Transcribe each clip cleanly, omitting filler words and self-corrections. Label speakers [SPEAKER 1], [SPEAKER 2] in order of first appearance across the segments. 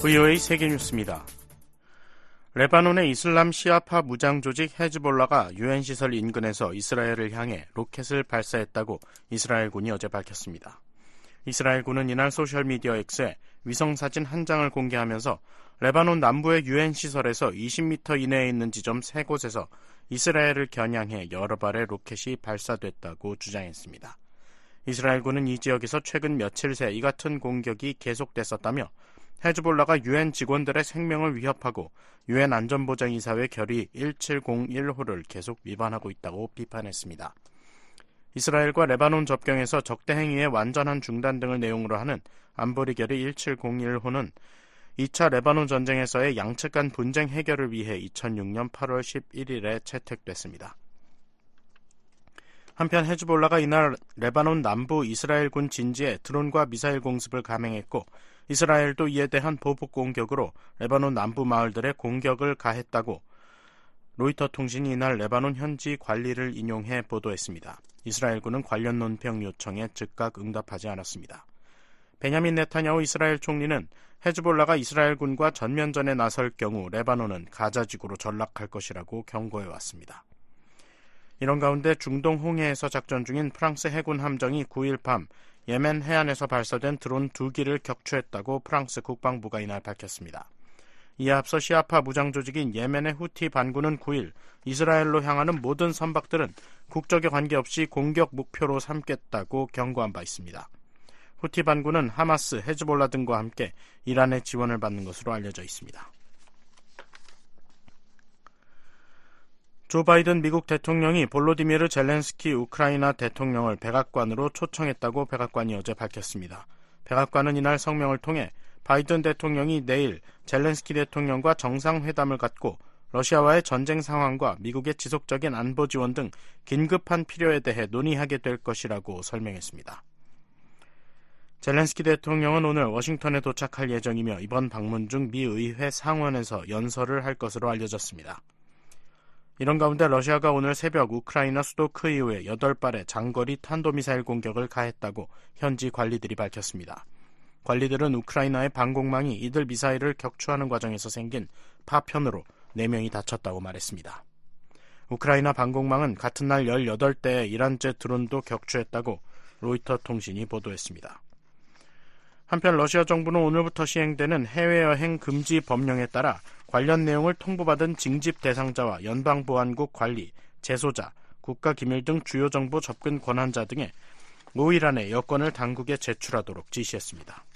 [SPEAKER 1] VOA 세계뉴스입니다. 레바논의 이슬람 시아파 무장조직 헤즈볼라가 유엔 시설 인근에서 이스라엘을 향해 로켓을 발사했다고 이스라엘군이 어제 밝혔습니다. 이스라엘군은 이날 소셜미디어 X에 위성사진 한 장을 공개하면서 레바논 남부의 유엔 시설에서 20m 이내에 있는 지점 3곳에서 이스라엘을 겨냥해 여러 발의 로켓이 발사됐다고 주장했습니다. 이스라엘군은 이 지역에서 최근 며칠 새 이 같은 공격이 계속됐었다며 헤즈볼라가 유엔 직원들의 생명을 위협하고 유엔 안전보장이사회 결의 1701호를 계속 위반하고 있다고 비판했습니다. 이스라엘과 레바논 접경에서 적대 행위의 완전한 중단 등을 내용으로 하는 안보리 결의 1701호는 2차 레바논 전쟁에서의 양측 간 분쟁 해결을 위해 2006년 8월 11일에 채택됐습니다. 한편 헤즈볼라가 이날 레바논 남부 이스라엘군 진지에 드론과 미사일 공습을 감행했고 이스라엘도 이에 대한 보복 공격으로 레바논 남부 마을들에 공격을 가했다고 로이터 통신이 이날 레바논 현지 관리를 인용해 보도했습니다. 이스라엘군은 관련 논평 요청에 즉각 응답하지 않았습니다. 베냐민 네타냐후 이스라엘 총리는 헤즈볼라가 이스라엘군과 전면전에 나설 경우 레바논은 가자지구로 전락할 것이라고 경고해왔습니다. 이런 가운데 중동 홍해에서 작전 중인 프랑스 해군 함정이 9일 밤 예멘 해안에서 발사된 드론 2기를 격추했다고 프랑스 국방부가 이날 밝혔습니다. 이에 앞서 시아파 무장조직인 예멘의 후티 반군은 9일 이스라엘로 향하는 모든 선박들은 국적에 관계없이 공격 목표로 삼겠다고 경고한 바 있습니다. 후티 반군은 하마스, 헤즈볼라 등과 함께 이란의 지원을 받는 것으로 알려져 있습니다. 조 바이든 미국 대통령이 볼로디미르 젤렌스키 우크라이나 대통령을 백악관으로 초청했다고 백악관이 어제 밝혔습니다. 백악관은 이날 성명을 통해 바이든 대통령이 내일 젤렌스키 대통령과 정상회담을 갖고 러시아와의 전쟁 상황과 미국의 지속적인 안보 지원 등 긴급한 필요에 대해 논의하게 될 것이라고 설명했습니다. 젤렌스키 대통령은 오늘 워싱턴에 도착할 예정이며 이번 방문 중 미 의회 상원에서 연설을 할 것으로 알려졌습니다. 이런 가운데 러시아가 오늘 새벽 우크라이나 수도 크이우에 8발의 장거리 탄도미사일 공격을 가했다고 현지 관리들이 밝혔습니다. 관리들은 우크라이나의 방공망이 이들 미사일을 격추하는 과정에서 생긴 파편으로 4명이 다쳤다고 말했습니다. 우크라이나 방공망은 같은 날 18대의 이란제 드론도 격추했다고 로이터 통신이 보도했습니다. 한편 러시아 정부는 오늘부터 시행되는 해외여행 금지 법령에 따라 관련 내용을 통보받은 징집 대상자와 연방보안국 관리, 재소자, 국가기밀 등 주요 정보 접근 권한자 등의 5일 안에 여권을 당국에 제출하도록 지시했습니다.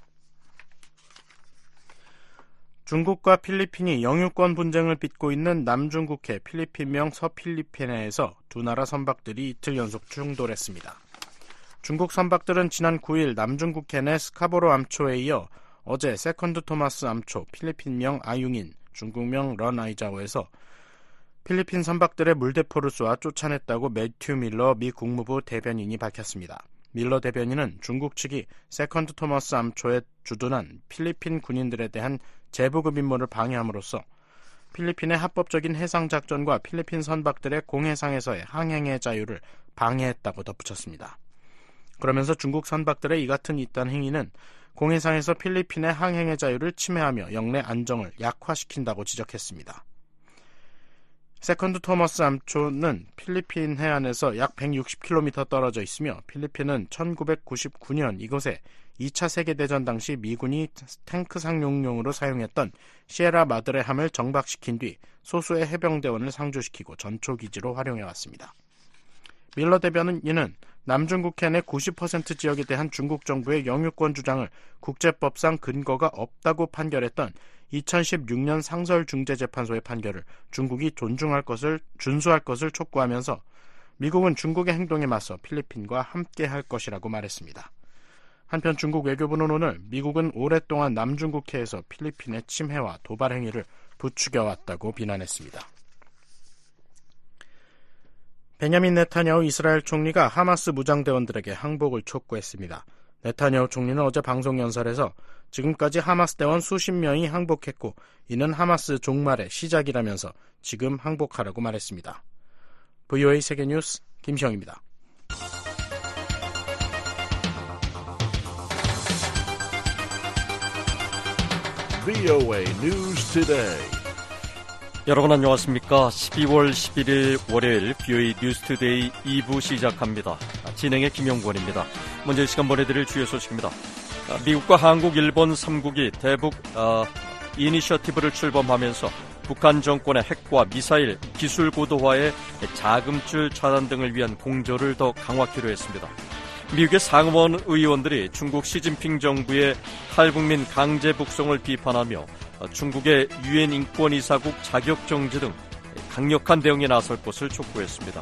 [SPEAKER 1] 중국과 필리핀이 영유권 분쟁을 빚고 있는 남중국해 필리핀명 서필리핀해에서 두 나라 선박들이 이틀 연속 충돌했습니다. 중국 선박들은 지난 9일 남중국해 내 스카보로 암초에 이어 어제 세컨드 토마스 암초 필리핀명 아융인, 중국명 런아이자오에서 필리핀 선박들의 물대포를 쏘아 쫓아냈다고 매튜 밀러 미 국무부 대변인이 밝혔습니다. 밀러 대변인은 중국 측이 세컨드 토마스 암초에 주둔한 필리핀 군인들에 대한 제보급 임무를 방해함으로써 필리핀의 합법적인 해상작전과 필리핀 선박들의 공해상에서의 항행의 자유를 방해했다고 덧붙였습니다. 그러면서 중국 선박들의 이 같은 이딴 행위는 공해상에서 필리핀의 항행의 자유를 침해하며 영내 안정을 약화시킨다고 지적했습니다. 세컨드 토머스 암초는 필리핀 해안에서 약 160km 떨어져 있으며 필리핀은 1999년 이곳에 2차 세계대전 당시 미군이 탱크 상용용으로 사용했던 시에라 마드레 함을 정박시킨 뒤 소수의 해병대원을 상주시키고 전초기지로 활용해왔습니다. 밀러 대변인은 남중국해 내 90% 지역에 대한 중국 정부의 영유권 주장을 국제법상 근거가 없다고 판결했던 2016년 상설중재재판소의 판결을 중국이 준수할 것을 촉구하면서 미국은 중국의 행동에 맞서 필리핀과 함께할 것이라고 말했습니다. 한편 중국 외교부는 오늘 미국은 오랫동안 남중국해에서 필리핀의 침해와 도발 행위를 부추겨왔다고 비난했습니다. 베냐민 네타냐후 이스라엘 총리가 하마스 무장대원들에게 항복을 촉구했습니다. 네타냐후 총리는 어제 방송연설에서 지금까지 하마스 대원 수십 명이 항복했고 이는 하마스 종말의 시작이라면서 지금 항복하라고 말했습니다. VOA 세계뉴스 김시영입니다.
[SPEAKER 2] VOA News Today.
[SPEAKER 3] 여러분 안녕하십니까? 12월 11일 월요일 VOA 뉴스 투데이 2부 시작합니다. 진행의 김영권입니다. 먼저 이 시간 보내드릴 주요 소식입니다. 미국과 한국, 일본 3국이 대북 이니셔티브를 출범하면서 북한 정권의 핵과 미사일 기술 고도화에 자금줄 차단 등을 위한 공조를 더 강화키로 했습니다. 미국의 상원 의원들이 중국 시진핑 정부의 탈북민 강제 북송을 비판하며 중국의 유엔 인권이사국 자격 정지 등 강력한 대응에 나설 것을 촉구했습니다.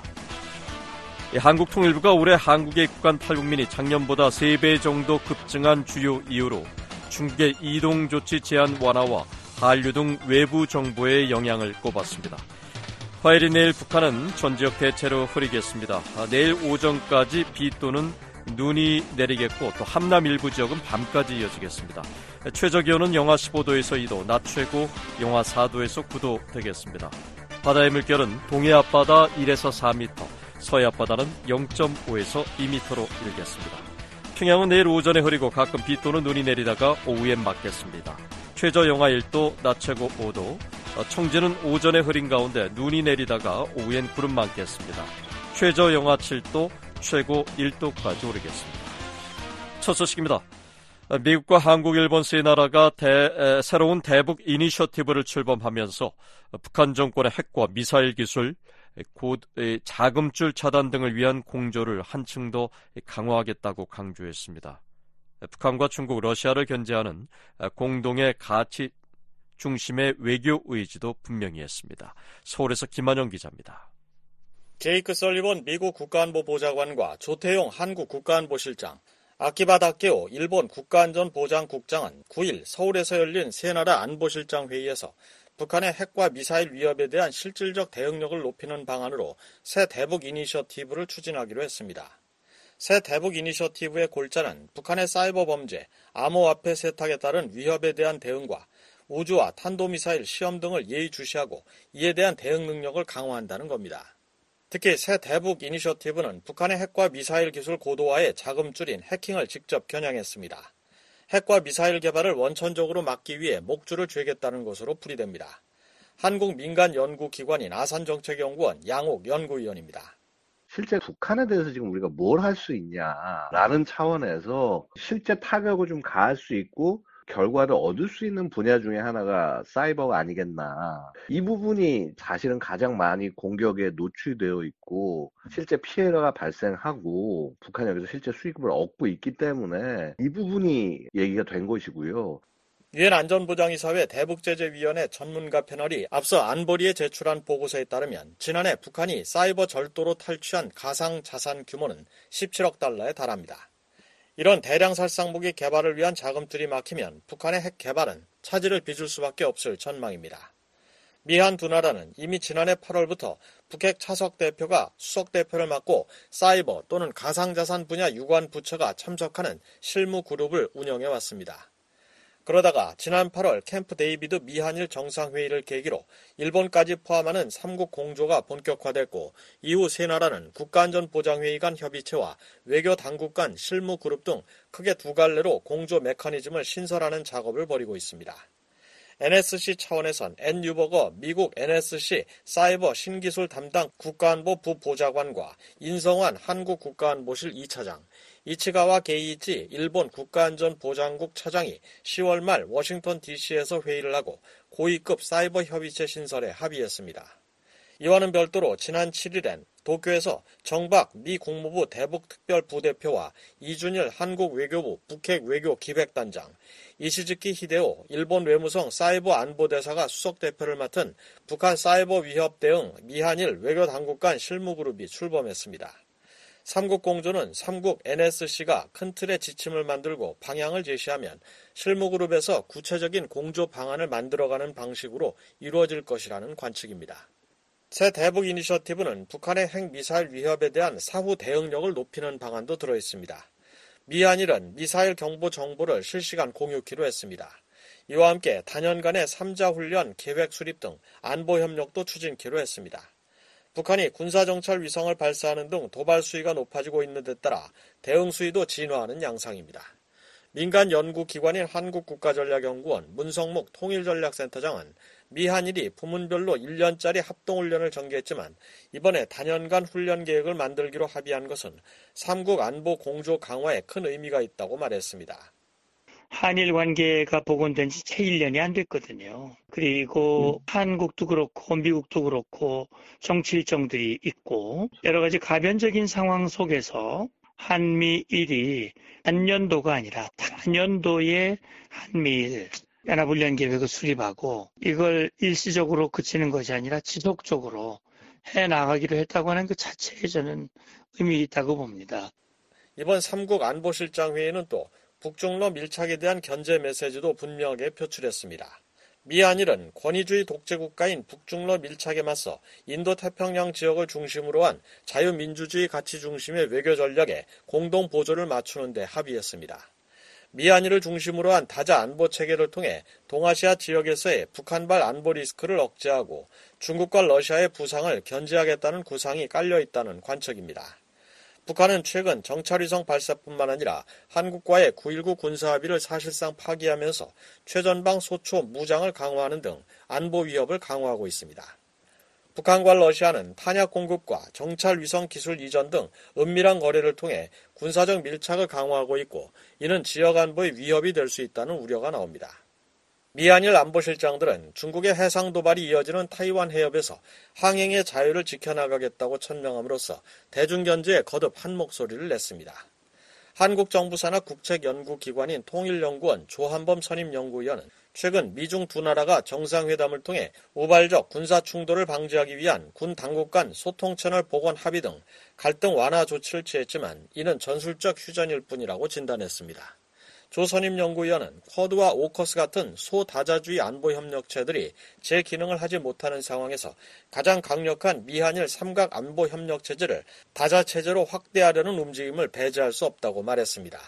[SPEAKER 3] 한국 통일부가 올해 한국에 입국한 탈북민이 작년보다 3배 정도 급증한 주요 이유로 중국의 이동 조치 제한 완화와 한류 등 외부 정보의 영향을 꼽았습니다. 화요일인 내일 북한은 전 지역 대체로 흐리겠습니다. 내일 오전까지 비 또는 눈이 내리겠고 또 함남 일부 지역은 밤까지 이어지겠습니다. 최저기온은 영하 15도에서 2도, 낮 최고 영하 4도에서 9도 되겠습니다. 바다의 물결은 동해 앞바다 1에서 4m, 서해 앞바다는 0.5에서 2m로 일겠습니다. 평양은 내일 오전에 흐리고 가끔 비 또는 눈이 내리다가 오후엔 맑겠습니다. 최저 영하 1도, 낮 최고 5도, 청진은 오전에 흐린 가운데 눈이 내리다가 오후엔 구름 많겠습니다. 최저 영하 7도, 최고 1도까지 오르겠습니다. 첫 소식입니다. 미국과 한국, 일본 세 나라가 새로운 대북 이니셔티브를 출범하면서 북한 정권의 핵과 미사일 기술, 자금줄 차단 등을 위한 공조를 한층 더 강화하겠다고 강조했습니다. 북한과 중국, 러시아를 견제하는 공동의 가치 중심의 외교 의지도 분명히 했습니다. 서울에서 김한영 기자입니다.
[SPEAKER 4] 제이크 설리번 미국 국가안보 보좌관과 조태용 한국 국가안보실장, 아키바 다케오 일본 국가안전보장국장은 9일 서울에서 열린 세 나라 안보실장 회의에서 북한의 핵과 미사일 위협에 대한 실질적 대응력을 높이는 방안으로 새 대북 이니셔티브를 추진하기로 했습니다. 새 대북 이니셔티브의 골자는 북한의 사이버 범죄, 암호화폐 세탁에 따른 위협에 대한 대응과 우주와 탄도미사일 시험 등을 예의주시하고 이에 대한 대응 능력을 강화한다는 겁니다. 특히 새 대북 이니셔티브는 북한의 핵과 미사일 기술 고도화에 자금줄인 해킹을 직접 겨냥했습니다. 핵과 미사일 개발을 원천적으로 막기 위해 목줄을 죄겠다는 것으로 풀이됩니다. 한국 민간 연구기관인 아산정책연구원 양옥 연구위원입니다.
[SPEAKER 5] 실제 북한에 대해서 지금 우리가 뭘 할 수 있냐라는 차원에서 실제 타격을 좀 가할 수 있고 결과를 얻을 수 있는 분야 중에 하나가 사이버가 아니겠나. 이 부분이 사실은 가장 많이 공격에 노출되어 있고 실제 피해가 발생하고 북한이 여기서 실제 수익을 얻고 있기 때문에 이 부분이 얘기가 된 것이고요.
[SPEAKER 4] 유엔 안전보장이사회 대북제재위원회 전문가 패널이 앞서 안보리에 제출한 보고서에 따르면 지난해 북한이 사이버 절도로 탈취한 가상자산 규모는 17억 달러에 달합니다. 이런 대량 살상무기 개발을 위한 자금줄이 막히면 북한의 핵 개발은 차질을 빚을 수밖에 없을 전망입니다. 미한 두 나라는 이미 지난해 8월부터 북핵 차석 대표가 수석 대표를 맡고 사이버 또는 가상자산 분야 유관 부처가 참석하는 실무 그룹을 운영해 왔습니다. 그러다가 지난 8월 캠프 데이비드 미한일 정상회의를 계기로 일본까지 포함하는 3국 공조가 본격화됐고 이후 세 나라는 국가안전보장회의 간 협의체와 외교당국 간 실무그룹 등 크게 두 갈래로 공조 메커니즘을 신설하는 작업을 벌이고 있습니다. NSC 차원에선 앤 유버거 미국 NSC 사이버 신기술 담당 국가안보 부보좌관과 인성환 한국 국가안보실 2차장, 이치가와 게이이치 일본 국가안전보장국 차장이 10월 말 워싱턴 DC에서 회의를 하고 고위급 사이버 협의체 신설에 합의했습니다. 이와는 별도로 지난 7일엔 도쿄에서 정박 미 국무부 대북특별부대표와 이준일 한국 외교부 북핵 외교 기획단장, 이시즈키 히데오 일본 외무성 사이버 안보대사가 수석대표를 맡은 북한 사이버 위협 대응 미한일 외교당국 간 실무그룹이 출범했습니다. 삼국 공조는 삼국 NSC가 큰 틀의 지침을 만들고 방향을 제시하면 실무그룹에서 구체적인 공조 방안을 만들어가는 방식으로 이루어질 것이라는 관측입니다. 새 대북 이니셔티브는 북한의 핵미사일 위협에 대한 사후 대응력을 높이는 방안도 들어있습니다. 미한일은 미사일 경보 정보를 실시간 공유키로 했습니다. 이와 함께 단연간의 3자 훈련 계획 수립 등 안보 협력도 추진키로 했습니다. 북한이 군사정찰 위성을 발사하는 등 도발 수위가 높아지고 있는 데 따라 대응 수위도 진화하는 양상입니다. 민간 연구기관인 한국국가전략연구원 문성묵 통일전략센터장은 미한일이 부문별로 1년짜리 합동훈련을 전개했지만 이번에 단연간 훈련 계획을 만들기로 합의한 것은 삼국 안보 공조 강화에 큰 의미가 있다고 말했습니다.
[SPEAKER 6] 한일 관계가 복원된 지 채 1년이 안 됐거든요. 그리고 한국도 그렇고 미국도 그렇고 정치 일정들이 있고 여러 가지 가변적인 상황 속에서 한미일이 단년도가 아니라 단연도의 한미일 연합훈련 계획을 수립하고 이걸 일시적으로 그치는 것이 아니라 지속적으로 해나가기로 했다고 하는 그 자체에 저는 의미 있다고 봅니다.
[SPEAKER 4] 이번 삼국 안보실장회의는 또 북중러 밀착에 대한 견제 메시지도 분명하게 표출했습니다. 미한일은 권위주의 독재국가인 북중러 밀착에 맞서 인도태평양 지역을 중심으로 한 자유민주주의 가치 중심의 외교 전략에 공동 보조를 맞추는 데 합의했습니다. 미한일을 중심으로 한 다자 안보 체계를 통해 동아시아 지역에서의 북한발 안보 리스크를 억제하고 중국과 러시아의 부상을 견제하겠다는 구상이 깔려 있다는 관측입니다. 북한은 최근 정찰위성 발사뿐만 아니라 한국과의 9.19 군사합의를 사실상 파기하면서 최전방 소초 무장을 강화하는 등 안보 위협을 강화하고 있습니다. 북한과 러시아는 탄약 공급과 정찰위성 기술 이전 등 은밀한 거래를 통해 군사적 밀착을 강화하고 있고 이는 지역 안보의 위협이 될 수 있다는 우려가 나옵니다. 미한일 안보실장들은 중국의 해상 도발이 이어지는 타이완 해협에서 항행의 자유를 지켜나가겠다고 천명함으로써 대중견제에 거듭 한 목소리를 냈습니다. 한국 정부 산하 국책연구기관인 통일연구원 조한범 선임연구위원은 최근 미중 두 나라가 정상회담을 통해 우발적 군사 충돌을 방지하기 위한 군 당국 간 소통 채널 복원 합의 등 갈등 완화 조치를 취했지만 이는 전술적 휴전일 뿐이라고 진단했습니다. 조 선임연구위원은 쿼드와 오커스 같은 소다자주의 안보협력체들이 제 기능을 하지 못하는 상황에서 가장 강력한 미한일 삼각 안보협력체제를 다자체제로 확대하려는 움직임을 배제할 수 없다고 말했습니다.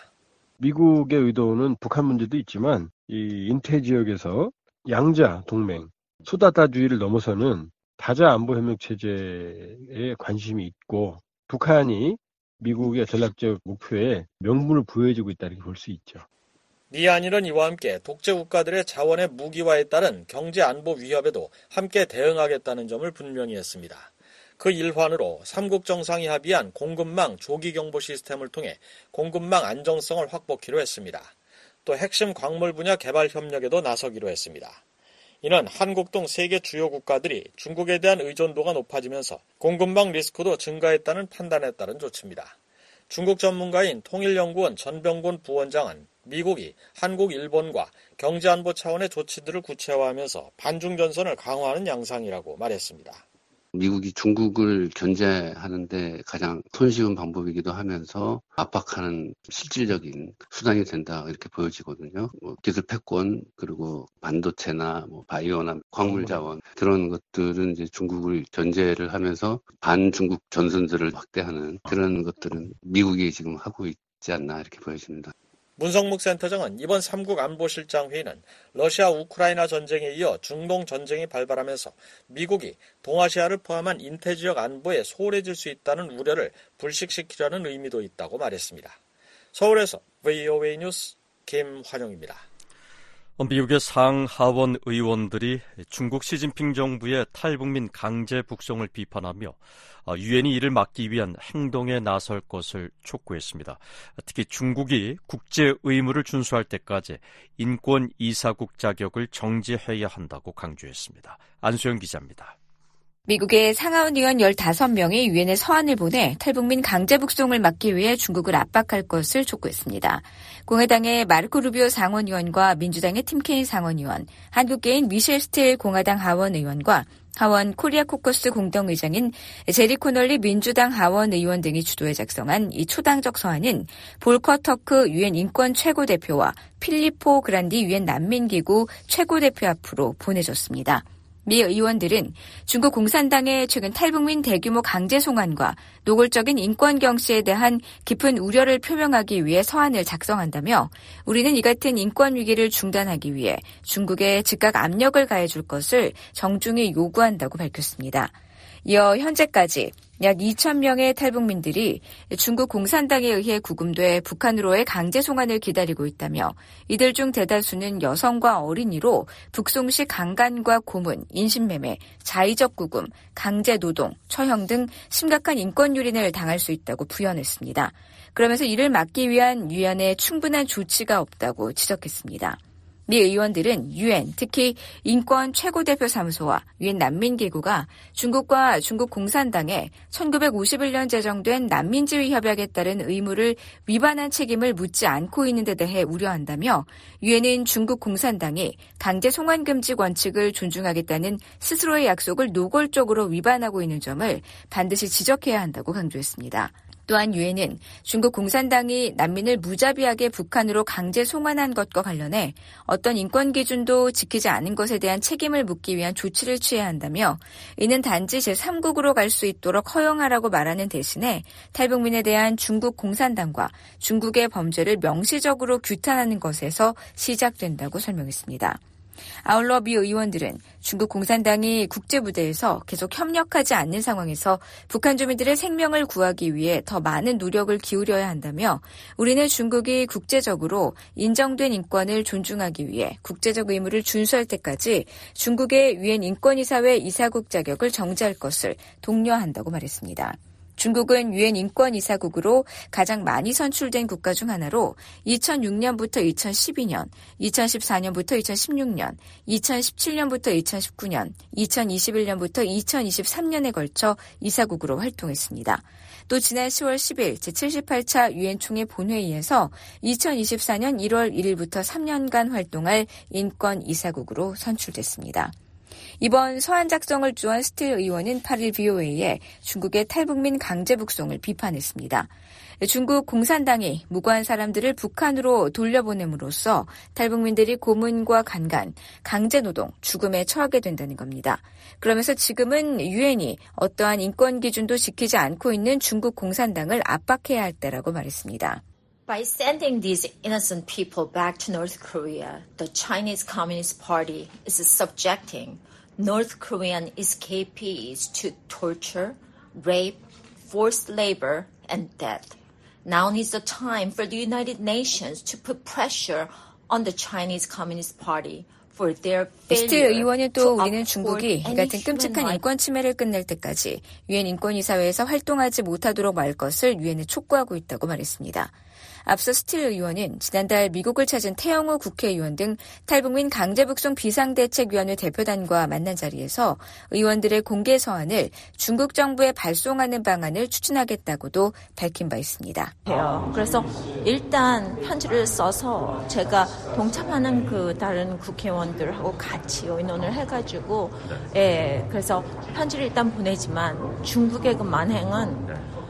[SPEAKER 7] 미국의 의도는 북한 문제도 있지만 이 인태 지역에서 양자 동맹, 소다다주의를 넘어서는 다자 안보협력체제에 관심이 있고 북한이 미국의 전략적 목표에 명분을 부여해주고 있다 이렇게 볼 수 있죠.
[SPEAKER 4] 미한일은 이와 함께 독재 국가들의 자원의 무기화에 따른 경제 안보 위협에도 함께 대응하겠다는 점을 분명히 했습니다. 그 일환으로 삼국 정상이 합의한 공급망 조기 경보 시스템을 통해 공급망 안정성을 확보키로 했습니다. 또 핵심 광물 분야 개발 협력에도 나서기로 했습니다. 이는 한국 등 세계 주요 국가들이 중국에 대한 의존도가 높아지면서 공급망 리스크도 증가했다는 판단에 따른 조치입니다. 중국 전문가인 통일연구원 전병곤 부원장은 미국이 한국, 일본과 경제안보 차원의 조치들을 구체화하면서 반중전선을 강화하는 양상이라고 말했습니다.
[SPEAKER 8] 미국이 중국을 견제하는데 가장 손쉬운 방법이기도 하면서 압박하는 실질적인 수단이 된다 이렇게 보여지거든요. 기술 패권 그리고 반도체나 바이오나 광물 자원 그런 것들은 이제 중국을 견제를 하면서 반중국 전선들을 확대하는 그런 것들은 미국이 지금 하고 있지 않나 이렇게 보여집니다.
[SPEAKER 4] 문성묵 센터장은 이번 삼국 안보실장 회의는 러시아 우크라이나 전쟁에 이어 중동 전쟁이 발발하면서 미국이 동아시아를 포함한 인태지역 안보에 소홀해질 수 있다는 우려를 불식시키려는 의미도 있다고 말했습니다. 서울에서 VOA 뉴스 김환영입니다.
[SPEAKER 3] 미국의 상하원 의원들이 중국 시진핑 정부의 탈북민 강제 북송을 비판하며 유엔이 이를 막기 위한 행동에 나설 것을 촉구했습니다. 특히 중국이 국제 의무를 준수할 때까지 인권 이사국 자격을 정지해야 한다고 강조했습니다. 안수영 기자입니다.
[SPEAKER 9] 미국의 상하원 의원 15명이 유엔에 서한을 보내 탈북민 강제 북송을 막기 위해 중국을 압박할 것을 촉구했습니다. 공화당의 마르코 루비오 상원의원과 민주당의 팀 케인 상원의원, 한국계인 미셸 스틸 공화당 하원 의원과 하원 코리아 코커스 공동의장인 제리 코널리 민주당 하원 의원 등이 주도해 작성한 이 초당적 서한은 볼커 터크 유엔 인권 최고대표와 필리포 그란디 유엔 난민기구 최고대표 앞으로 보내졌습니다. 미 의원들은 중국 공산당의 최근 탈북민 대규모 강제 송환과 노골적인 인권 경시에 대한 깊은 우려를 표명하기 위해 서한을 작성한다며 우리는 이 같은 인권 위기를 중단하기 위해 중국에 즉각 압력을 가해줄 것을 정중히 요구한다고 밝혔습니다. 이어 현재까지 약 2,000명의 탈북민들이 중국 공산당에 의해 구금돼 북한으로의 강제 송환을 기다리고 있다며 이들 중 대다수는 여성과 어린이로 북송 시 강간과 고문, 인신매매, 자의적 구금, 강제 노동, 처형 등 심각한 인권 유린을 당할 수 있다고 부연했습니다. 그러면서 이를 막기 위한 유엔의 충분한 조치가 없다고 지적했습니다. 미 의원들은 유엔, 특히 인권 최고대표사무소와 유엔 난민기구가 중국과 중국 공산당에 1951년 제정된 난민지위 협약에 따른 의무를 위반한 책임을 묻지 않고 있는 데 대해 우려한다며 유엔은 중국 공산당이 강제 송환 금지 원칙을 존중하겠다는 스스로의 약속을 노골적으로 위반하고 있는 점을 반드시 지적해야 한다고 강조했습니다. 또한 유엔은 중국 공산당이 난민을 무자비하게 북한으로 강제 송환한 것과 관련해 어떤 인권 기준도 지키지 않은 것에 대한 책임을 묻기 위한 조치를 취해야 한다며 이는 단지 제3국으로 갈 수 있도록 허용하라고 말하는 대신에 탈북민에 대한 중국 공산당과 중국의 범죄를 명시적으로 규탄하는 것에서 시작된다고 설명했습니다. 아울러 미 의원들은 중국 공산당이 국제무대에서 계속 협력하지 않는 상황에서 북한 주민들의 생명을 구하기 위해 더 많은 노력을 기울여야 한다며 우리는 중국이 국제적으로 인정된 인권을 존중하기 위해 국제적 의무를 준수할 때까지 중국의 유엔 인권이사회 이사국 자격을 정지할 것을 독려한다고 말했습니다. 중국은 유엔 인권이사국으로 가장 많이 선출된 국가 중 하나로 2006년부터 2012년, 2014년부터 2016년, 2017년부터 2019년, 2021년부터 2023년에 걸쳐 이사국으로 활동했습니다. 또 지난 10월 10일 제78차 유엔 총회 본회의에서 2024년 1월 1일부터 3년간 활동할 인권이사국으로 선출됐습니다. 이번 서한 작성을 주한 스틸 의원은 8일 BOA에 중국의 탈북민 강제 북송을 비판했습니다. 중국 공산당이 무고한 사람들을 북한으로 돌려보냄으로써 탈북민들이 고문과 간간, 강제노동, 죽음에 처하게 된다는 겁니다. 그러면서 지금은 유엔이 어떠한 인권 기준도 지키지 않고 있는 중국 공산당을 압박해야 할 때라고 말했습니다.
[SPEAKER 10] By sending these innocent people back to North Korea, the Chinese Communist Party is subjecting North Korean escapees to torture, rape, forced labor, and death. Now is the time for the United Nations to put pressure on the Chinese Communist Party.
[SPEAKER 9] 스틸 의원은 또 우리는 중국이 이 같은 끔찍한 인권 침해를 끝낼 때까지 유엔 인권이사회에서 활동하지 못하도록 말 것을 유엔에 촉구하고 있다고 말했습니다. 앞서 스틸 의원은 지난달 미국을 찾은 태영호 국회의원 등 탈북민 강제북송 비상대책위원회 대표단과 만난 자리에서 의원들의 공개 서한을 중국 정부에 발송하는 방안을 추진하겠다고도 밝힌 바 있습니다.
[SPEAKER 10] 그래서 일단 편지를 써서 제가 동참하는 그 다른 국회의원들하고 같이 의논을 해가지고 그래서 편지를 일단 보내지만 중국의 그 만행은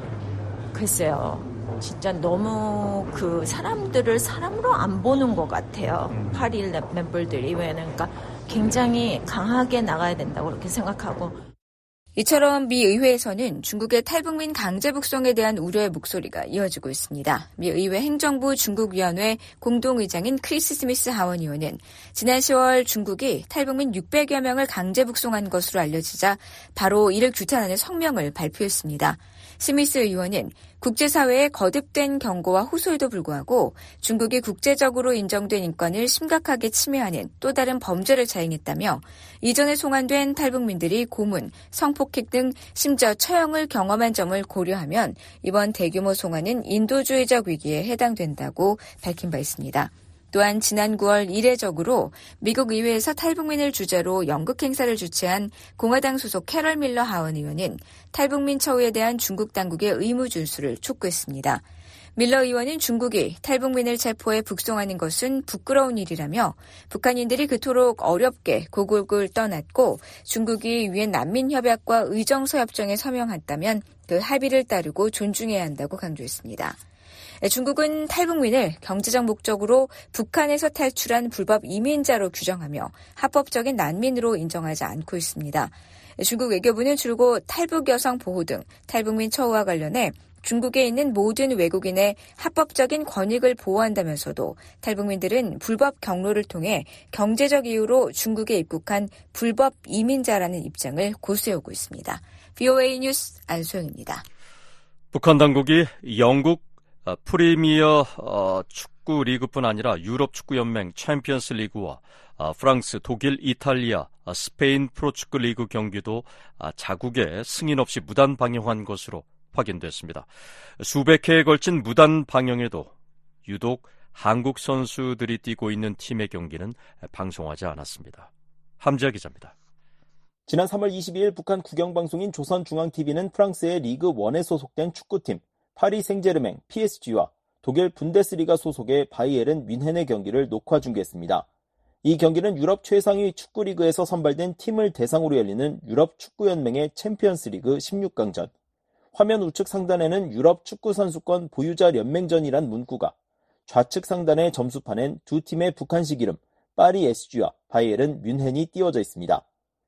[SPEAKER 10] 글쎄요. 진짜 너무 그 사람들을 사람으로 안 보는 것 같아요. 8.1 멤버들이. 그러니까 굉장히 강하게 나가야 된다고 그렇게 생각하고.
[SPEAKER 9] 이처럼 미 의회에서는 중국의 탈북민 강제 북송에 대한 우려의 목소리가 이어지고 있습니다. 미 의회 행정부 중국위원회 공동의장인 크리스 스미스 하원 의원은 지난 10월 중국이 탈북민 600여 명을 강제 북송한 것으로 알려지자 바로 이를 규탄하는 성명을 발표했습니다. 스미스 의원은 국제사회의 거듭된 경고와 호소에도 불구하고 중국이 국제적으로 인정된 인권을 심각하게 침해하는 또 다른 범죄를 자행했다며 이전에 송환된 탈북민들이 고문, 성폭행 등 심지어 처형을 경험한 점을 고려하면 이번 대규모 송환은 인도주의적 위기에 해당된다고 밝힌 바 있습니다. 또한 지난 9월 이례적으로 미국 의회에서 탈북민을 주제로 연극 행사를 주최한 공화당 소속 캐럴 밀러 하원 의원은 탈북민 처우에 대한 중국 당국의 의무 준수를 촉구했습니다. 밀러 의원은 중국이 탈북민을 체포해 북송하는 것은 부끄러운 일이라며 북한인들이 그토록 어렵게 고국을 떠났고 중국이 유엔 난민협약과 의정서협정에 서명했다면 그 합의를 따르고 존중해야 한다고 강조했습니다. 중국은 탈북민을 경제적 목적으로 북한에서 탈출한 불법 이민자로 규정하며 합법적인 난민으로 인정하지 않고 있습니다. 중국 외교부는 줄곧 탈북 여성 보호 등 탈북민 처우와 관련해 중국에 있는 모든 외국인의 합법적인 권익을 보호한다면서도 탈북민들은 불법 경로를 통해 경제적 이유로 중국에 입국한 불법 이민자라는 입장을 고수해오고 있습니다. VOA 뉴스 안소영입니다.
[SPEAKER 3] 북한 당국이 영국 프리미어 축구 리그뿐 아니라 유럽 축구 연맹 챔피언스 리그와 프랑스, 독일, 이탈리아, 스페인 프로축구 리그 경기도 자국에 승인 없이 무단 방영한 것으로 확인됐습니다. 수백 회에 걸친 무단 방영에도 유독 한국 선수들이 뛰고 있는 팀의 경기는 방송하지 않았습니다. 함지아 기자입니다.
[SPEAKER 11] 지난 3월 22일 북한 국영방송인 조선중앙TV는 프랑스의 리그 1에 소속된 축구팀 파리 생제르맹 PSG와 독일 분데스리가 소속의 바이에른 뮌헨의 경기를 녹화 중계했습니다. 이 경기는 유럽 최상위 축구리그에서 선발된 팀을 대상으로 열리는 유럽 축구연맹의 챔피언스 리그 16강전. 화면 우측 상단에는 유럽 축구 선수권 보유자 연맹전이란 문구가, 좌측 상단의 점수판엔 두 팀의 북한식 이름 파리 SG와 바이에른 뮌헨이 띄워져 있습니다.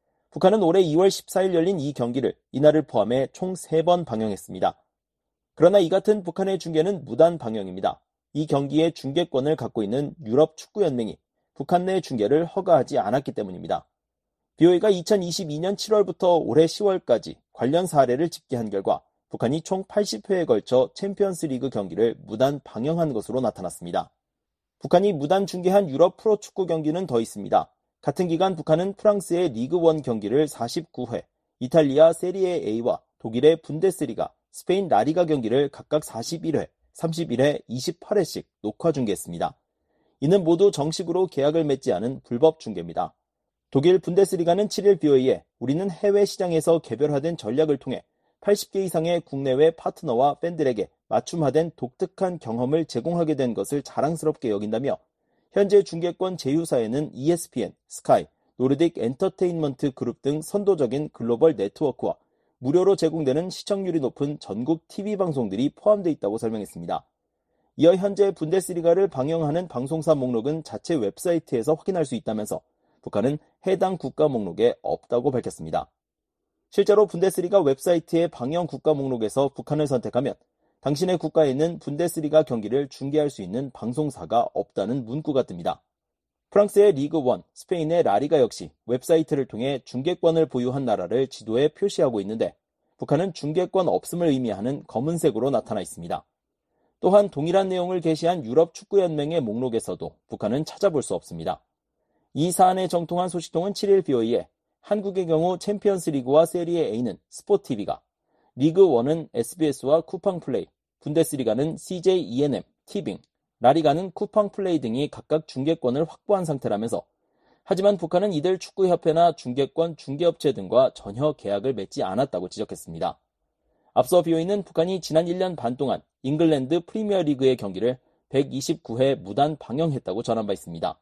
[SPEAKER 11] 북한은 올해 2월 14일 열린 이 경기를 이날을 포함해 총 3번 방영했습니다. 그러나 이 같은 북한의 중계는 무단 방영입니다. 이 경기의 중계권을 갖고 있는 유럽 축구연맹이 북한 내 중계를 허가하지 않았기 때문입니다. BOA가 2022년 7월부터 올해 10월까지 관련 사례를 집계한 결과 북한이 총 80회에 걸쳐 챔피언스 리그 경기를 무단 방영한 것으로 나타났습니다. 북한이 무단 중계한 유럽 프로축구 경기는 더 있습니다. 같은 기간 북한은 프랑스의 리그1 경기를 49회, 이탈리아 세리에 A와 독일의 분데스리가, 스페인 라리가 경기를 각각 41회, 31회, 28회씩 녹화 중계했습니다. 이는 모두 정식으로 계약을 맺지 않은 불법 중계입니다. 독일 분데스리가는 7일 BOA에 우리는 해외 시장에서 개별화된 전략을 통해 80개 이상의 국내외 파트너와 팬들에게 맞춤화된 독특한 경험을 제공하게 된 것을 자랑스럽게 여긴다며 현재 중계권 제휴사에는 ESPN, 스카이, 노르딕 엔터테인먼트 그룹 등 선도적인 글로벌 네트워크와 무료로 제공되는 시청률이 높은 전국 TV 방송들이 포함되어 있다고 설명했습니다. 이어 현재 분데스리가를 방영하는 방송사 목록은 자체 웹사이트에서 확인할 수 있다면서 북한은 해당 국가 목록에 없다고 밝혔습니다. 실제로 분데스리가 웹사이트의 방영 국가 목록에서 북한을 선택하면 당신의 국가에 있는 분데스리가 경기를 중계할 수 있는 방송사가 없다는 문구가 뜹니다. 프랑스의 리그1, 스페인의 라리가 역시 웹사이트를 통해 중계권을 보유한 나라를 지도에 표시하고 있는데 북한은 중계권 없음을 의미하는 검은색으로 나타나 있습니다. 또한 동일한 내용을 게시한 유럽 축구연맹의 목록에서도 북한은 찾아볼 수 없습니다. 이 사안에 정통한 소식통은 7일 BOA에 한국의 경우 챔피언스 리그와 세리에 A는 스포티비가, 리그1은 SBS와 쿠팡플레이, 분데스리가는 CJ ENM, 티빙, 라리가는 쿠팡플레이 등이 각각 중계권을 확보한 상태라면서 하지만 북한은 이들 축구협회나 중계권 중개업체 등과 전혀 계약을 맺지 않았다고 지적했습니다. 앞서 BOA는 북한이 지난 1년 반 동안 잉글랜드 프리미어리그의 경기를 129회 무단 방영했다고 전한 바 있습니다.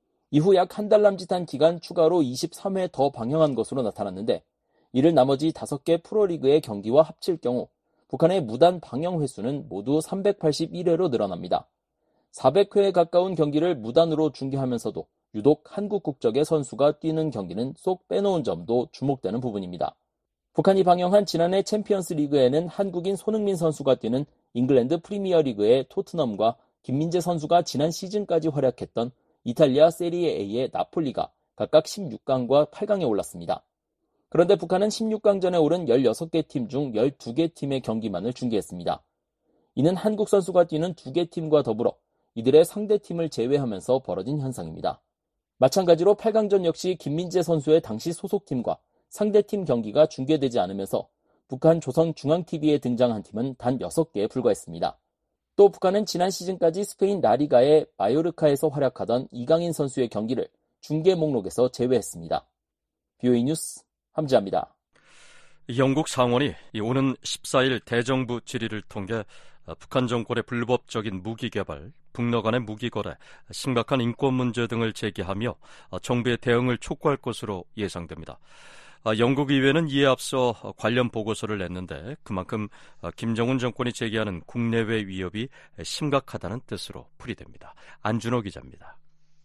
[SPEAKER 11] 이후 약 한 달 남짓한 기간 추가로 23회 더 방영한 것으로 나타났는데 이를 나머지 5개 프로리그의 경기와 합칠 경우 북한의 무단 방영 횟수는 모두 381회로 늘어납니다. 400회에 가까운 경기를 무단으로 중계하면서도 유독 한국 국적의 선수가 뛰는 경기는 쏙 빼놓은 점도 주목되는 부분입니다. 북한이 방영한 지난해 챔피언스 리그에는 한국인 손흥민 선수가 뛰는 잉글랜드 프리미어리그의 토트넘과 김민재 선수가 지난 시즌까지 활약했던 이탈리아 세리에 A의 나폴리가 각각 16강과 8강에 올랐습니다. 그런데 북한은 16강전에 오른 16개 팀 중 12개 팀의 경기만을 중계했습니다. 이는 한국 선수가 뛰는 2개 팀과 더불어 이들의 상대팀을 제외하면서 벌어진 현상입니다. 마찬가지로 8강전 역시 김민재 선수의 당시 소속팀과 상대팀 경기가 중계되지 않으면서 북한 조선중앙TV에 등장한 팀은 단 6개에 불과했습니다. 또 북한은 지난 시즌까지 스페인 라리가의 마요르카에서 활약하던 이강인 선수의 경기를 중계 목록에서 제외했습니다. BOA 뉴스 함지아입니다.
[SPEAKER 3] 영국 상원이 오는 14일 대정부 질의를 통해 북한 정권의 불법적인 무기 개발, 북러 간의 무기 거래, 심각한 인권 문제 등을 제기하며 정부의 대응을 촉구할 것으로 예상됩니다. 영국 의회는 이에 앞서 관련 보고서를 냈는데 그만큼 김정은 정권이 제기하는 국내외 위협이 심각하다는 뜻으로 풀이됩니다. 안준호 기자입니다.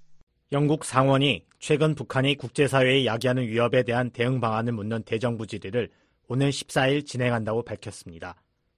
[SPEAKER 1] 영국 상원이 최근 북한이 국제사회에 야기하는 위협에 대한 대응 방안을 묻는 대정부 질의를 오늘 14일 진행한다고 밝혔습니다.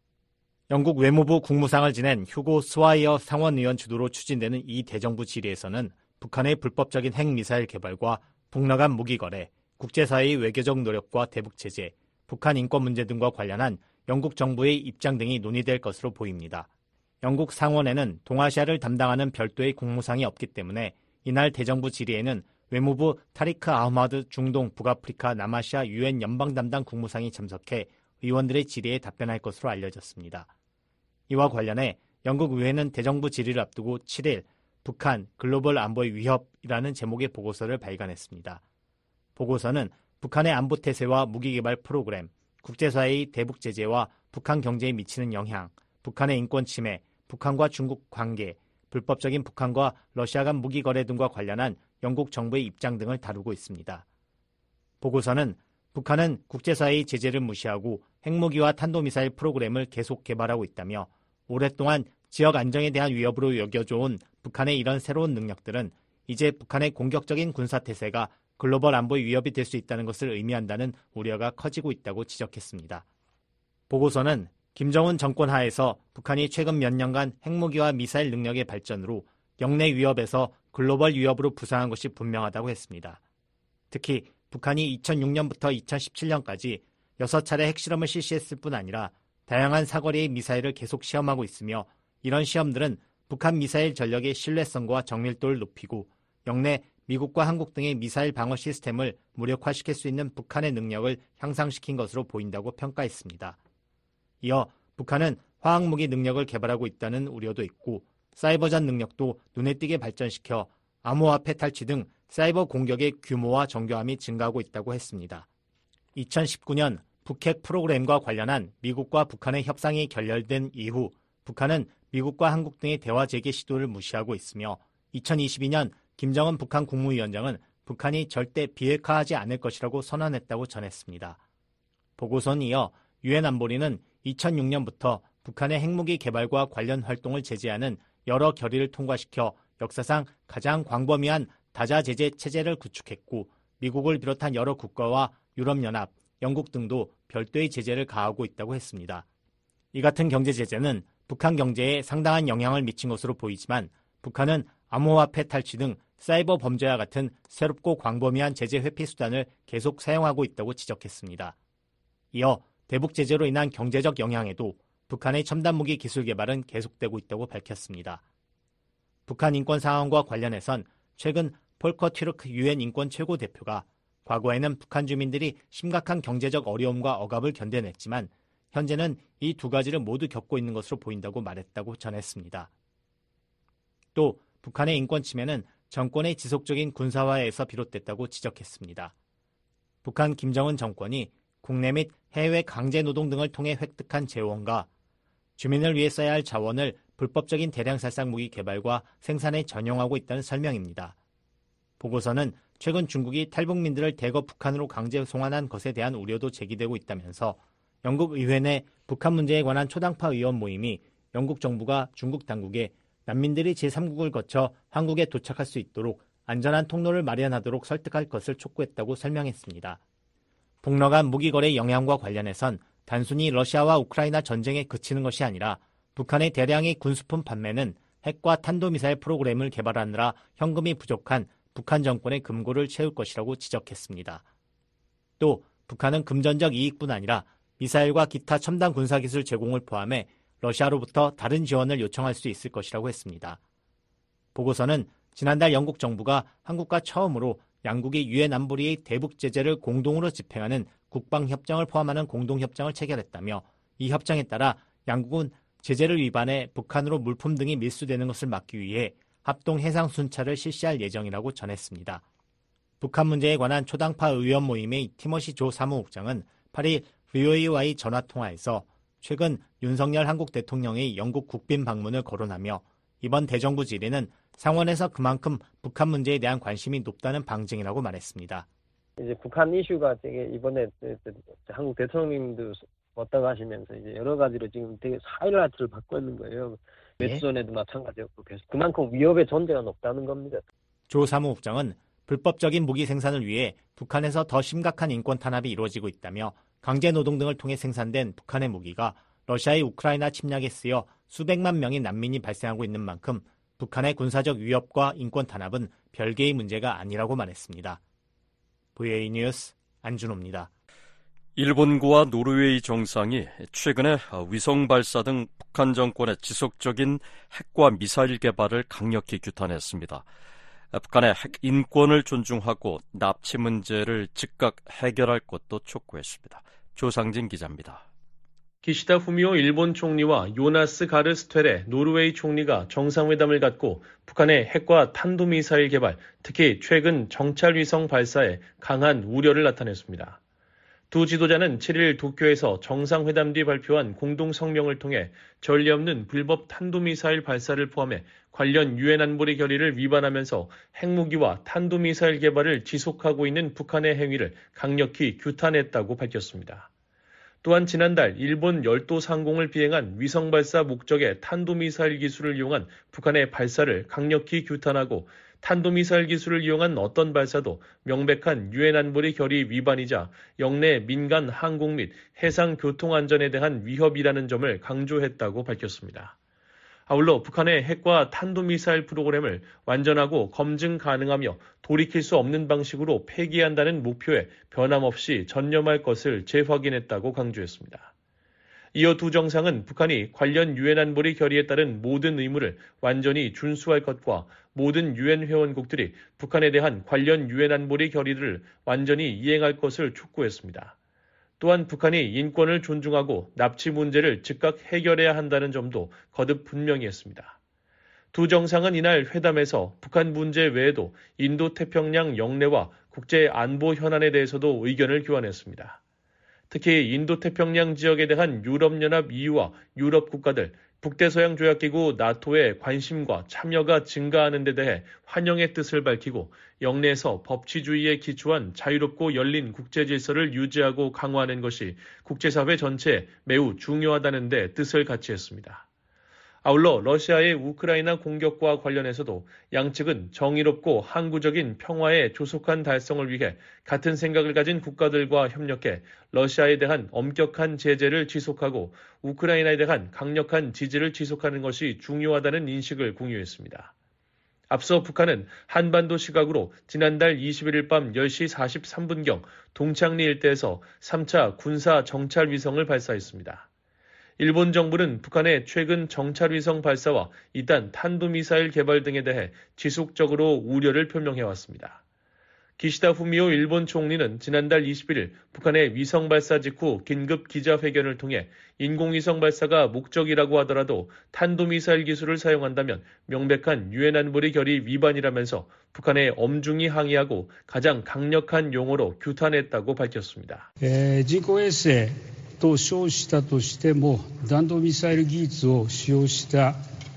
[SPEAKER 1] 영국 외무부 국무상을 지낸 휴고 스와이어 상원의원 주도로 추진되는 이 대정부 질의에서는 북한의 불법적인 핵미사일 개발과 북러 간 무기 거래, 국제사회의 외교적 노력과 대북 제재, 북한 인권 문제 등과 관련한 영국 정부의 입장 등이 논의될 것으로 보입니다. 영국 상원에는 동아시아를 담당하는 별도의 국무상이 없기 때문에 이날 대정부 질의에는 외무부 타리크 아흐마드 중동 북아프리카 남아시아 유엔 연방 담당 국무상이 참석해 의원들의 질의에 답변할 것으로 알려졌습니다. 이와 관련해 영국 의회는 대정부 질의를 앞두고 7일 북한 글로벌 안보의 위협이라는 제목의 보고서를 발간했습니다. 보고서는 북한의 안보 태세와 무기개발 프로그램, 국제사회의 대북 제재와 북한 경제에 미치는 영향, 북한의 인권 침해, 북한과 중국 관계, 불법적인 북한과 러시아 간 무기 거래 등과 관련한 영국 정부의 입장 등을 다루고 있습니다. 보고서는 북한은 국제사회의 제재를 무시하고 핵무기와 탄도미사일 프로그램을 계속 개발하고 있다며 오랫동안 지역 안정에 대한 위협으로 여겨져온 북한의 이런 새로운 능력들은 이제 북한의 공격적인 군사태세가 글로벌 안보의 위협이 될 수 있다는 것을 의미한다는 우려가 커지고 있다고 지적했습니다. 보고서는 김정은 정권 하에서 북한이 최근 몇 년간 핵무기와 미사일 능력의 발전으로 영내 위협에서 글로벌 위협으로 부상한 것이 분명하다고 했습니다. 특히 북한이 2006년부터 2017년까지 6차례 핵실험을 실시했을 뿐 아니라 다양한 사거리의 미사일을 계속 시험하고 있으며 이런 시험들은 북한 미사일 전력의 신뢰성과 정밀도를 높이고 영내 미국과 한국 등의 미사일 방어 시스템을 무력화시킬 수 있는 북한의 능력을 향상시킨 것으로 보인다고 평가했습니다. 이어 북한은 화학무기 능력을 개발하고 있다는 우려도 있고 사이버전 능력도 눈에 띄게 발전시켜 암호화폐 탈취 등 사이버 공격의 규모와 정교함이 증가하고 있다고 했습니다. 2019년 북핵 프로그램과 관련한 미국과 북한의 협상이 결렬된 이후 북한은 미국과 한국 등의 대화 재개 시도를 무시하고 있으며 2022년 김정은 북한 국무위원장은 북한이 절대 비핵화하지 않을 것이라고 선언했다고 전했습니다. 보고서는 이어 유엔 안보리는 2006년부터 북한의 핵무기 개발과 관련 활동을 제재하는 여러 결의를 통과시켜 역사상 가장 광범위한 다자제재 체제를 구축했고 미국을 비롯한 여러 국가와 유럽연합, 영국 등도 별도의 제재를 가하고 있다고 했습니다. 이 같은 경제 제재는 북한 경제에 상당한 영향을 미친 것으로 보이지만 북한은 암호화폐 탈취 등 사이버 범죄와 같은 새롭고 광범위한 제재 회피 수단을 계속 사용하고 있다고 지적했습니다. 이어 대북 제재로 인한 경제적 영향에도 북한의 첨단 무기 기술 개발은 계속되고 있다고 밝혔습니다. 북한 인권 상황과 관련해선 최근 폴커 튀르크 유엔 인권 최고 대표가 과거에는 북한 주민들이 심각한 경제적 어려움과 억압을 견뎌냈지만 현재는 이 두 가지를 모두 겪고 있는 것으로 보인다고 말했다고 전했습니다. 또 북한의 인권 침해는 정권의 지속적인 군사화에서 비롯됐다고 지적했습니다. 북한 김정은 정권이 국내 및 해외 강제노동 등을 통해 획득한 재원과 주민을 위해 써야 할 자원을 불법적인 대량 살상 무기 개발과 생산에 전용하고 있다는 설명입니다. 보고서는 최근 중국이 탈북민들을 대거 북한으로 강제 송환한 것에 대한 우려도 제기되고 있다면서 영국 의회 내 북한 문제에 관한 초당파 의원 모임이 영국 정부가 중국 당국에 난민들이 제3국을 거쳐 한국에 도착할 수 있도록 안전한 통로를 마련하도록 설득할 것을 촉구했다고 설명했습니다. 북러간 무기거래 영향과 관련해선 단순히 러시아와 우크라이나 전쟁에 그치는 것이 아니라 북한의 대량의 군수품 판매는 핵과 탄도미사일 프로그램을 개발하느라 현금이 부족한 북한 정권의 금고를 채울 것이라고 지적했습니다. 또 북한은 금전적 이익뿐 아니라 미사일과 기타 첨단 군사기술 제공을 포함해 러시아로부터 다른 지원을 요청할 수 있을 것이라고 했습니다. 보고서는 지난달 영국 정부가 한국과 처음으로 양국이 유엔 안보리의 대북 제재를 공동으로 집행하는 국방협정을 포함하는 공동협정을 체결했다며 이 협정에 따라 양국은 제재를 위반해 북한으로 물품 등이 밀수되는 것을 막기 위해 합동 해상 순찰을 실시할 예정이라고 전했습니다. 북한 문제에 관한 초당파 의원 모임의 티머시 조 사무국장은 8일 VOA와의 전화통화에서 최근 윤석열 한국 대통령의 영국 국빈 방문을 거론하며 이번 대정부 질의는 상원에서 그만큼 북한 문제에 대한 관심이 높다는 방증이라고 말했습니다.
[SPEAKER 12] 이제 북한 이슈가 되게 이번에 한국 대통령님도 왔다 가시면서 이제 여러 가지로 지금 되게 하이라이트를 받고 있는 거예요. 몇 주 전에도 마찬가지였고 계속 그만큼 위협의 존재가 높다는 겁니다.
[SPEAKER 1] 조 사무국장은 불법적인 무기 생산을 위해 북한에서 더 심각한 인권 탄압이 이루어지고 있다며 강제노동 등을 통해 생산된 북한의 무기가 러시아의 우크라이나 침략에 쓰여 수백만 명의 난민이 발생하고 있는 만큼 북한의 군사적 위협과 인권 탄압은 별개의 문제가 아니라고 말했습니다. VOA 뉴스 안준호입니다.
[SPEAKER 3] 일본과 노르웨이 정상이 최근에 위성 발사 등 북한 정권의 지속적인 핵과 미사일 개발을 강력히 규탄했습니다. 북한의 핵 인권을 존중하고 납치 문제를 즉각 해결할 것도 촉구했습니다. 조상진 기자입니다.
[SPEAKER 13] 기시다 후미오 일본 총리와 요나스 가르 스테레 노르웨이 총리가 정상회담을 갖고 북한의 핵과 탄도미사일 개발, 특히 최근 정찰위성 발사에 강한 우려를 나타냈습니다. 두 지도자는 7일 도쿄에서 정상회담 뒤 발표한 공동 성명을 통해 전례 없는 불법 탄도미사일 발사를 포함해 관련 유엔 안보리 결의를 위반하면서 핵무기와 탄도미사일 개발을 지속하고 있는 북한의 행위를 강력히 규탄했다고 밝혔습니다. 또한 지난달 일본 열도 상공을 비행한 위성 발사 목적의 탄도미사일 기술을 이용한 북한의 발사를 강력히 규탄하고 탄도미사일 기술을 이용한 어떤 발사도 명백한 유엔 안보리 결의 위반이자 영내 민간 항공 및 해상 교통 안전에 대한 위협이라는 점을 강조했다고 밝혔습니다. 아울러 북한의 핵과 탄도미사일 프로그램을 완전하고 검증 가능하며 돌이킬 수 없는 방식으로 폐기한다는 목표에 변함없이 전념할 것을 재확인했다고 강조했습니다. 이어 두 정상은 북한이 관련 유엔 안보리 결의에 따른 모든 의무를 완전히 준수할 것과 모든 유엔 회원국들이 북한에 대한 관련 유엔 안보리 결의를 완전히 이행할 것을 촉구했습니다. 또한 북한이 인권을 존중하고 납치 문제를 즉각 해결해야 한다는 점도 거듭 분명히 했습니다. 두 정상은 이날 회담에서 북한 문제 외에도 인도태평양 영내와 국제 안보 현안에 대해서도 의견을 교환했습니다. 특히 인도태평양 지역에 대한 유럽연합 EU와 유럽 국가들, 북대서양조약기구 나토의 관심과 참여가 증가하는 데 대해 환영의 뜻을 밝히고 영내에서 법치주의에 기초한 자유롭고 열린 국제질서를 유지하고 강화하는 것이 국제사회 전체에 매우 중요하다는 데 뜻을 같이 했습니다. 아울러 러시아의 우크라이나 공격과 관련해서도 양측은 정의롭고 항구적인 평화의 조속한 달성을 위해 같은 생각을 가진 국가들과 협력해 러시아에 대한 엄격한 제재를 지속하고 우크라이나에 대한 강력한 지지를 지속하는 것이 중요하다는 인식을 공유했습니다. 앞서 북한은 한반도 시각으로 지난달 21일 밤 10시 43분경 동창리 일대에서 3차 군사 정찰 위성을 발사했습니다. 일본 정부는 북한의 최근 정찰위성 발사와 이단 탄도미사일 개발 등에 대해 지속적으로 우려를 표명해왔습니다. 기시다 후미오 일본 총리는 지난달 21일 북한의 위성 발사 직후 긴급 기자회견을 통해 인공위성 발사가 목적이라고 하더라도 탄도미사일 기술을 사용한다면 명백한 유엔 안보리 결의 위반이라면서 북한에 엄중히 항의하고 가장 강력한 용어로 규탄했다고 밝혔습니다.
[SPEAKER 14] 人工衛星と称したとしても弾道ミサイル技術を使用した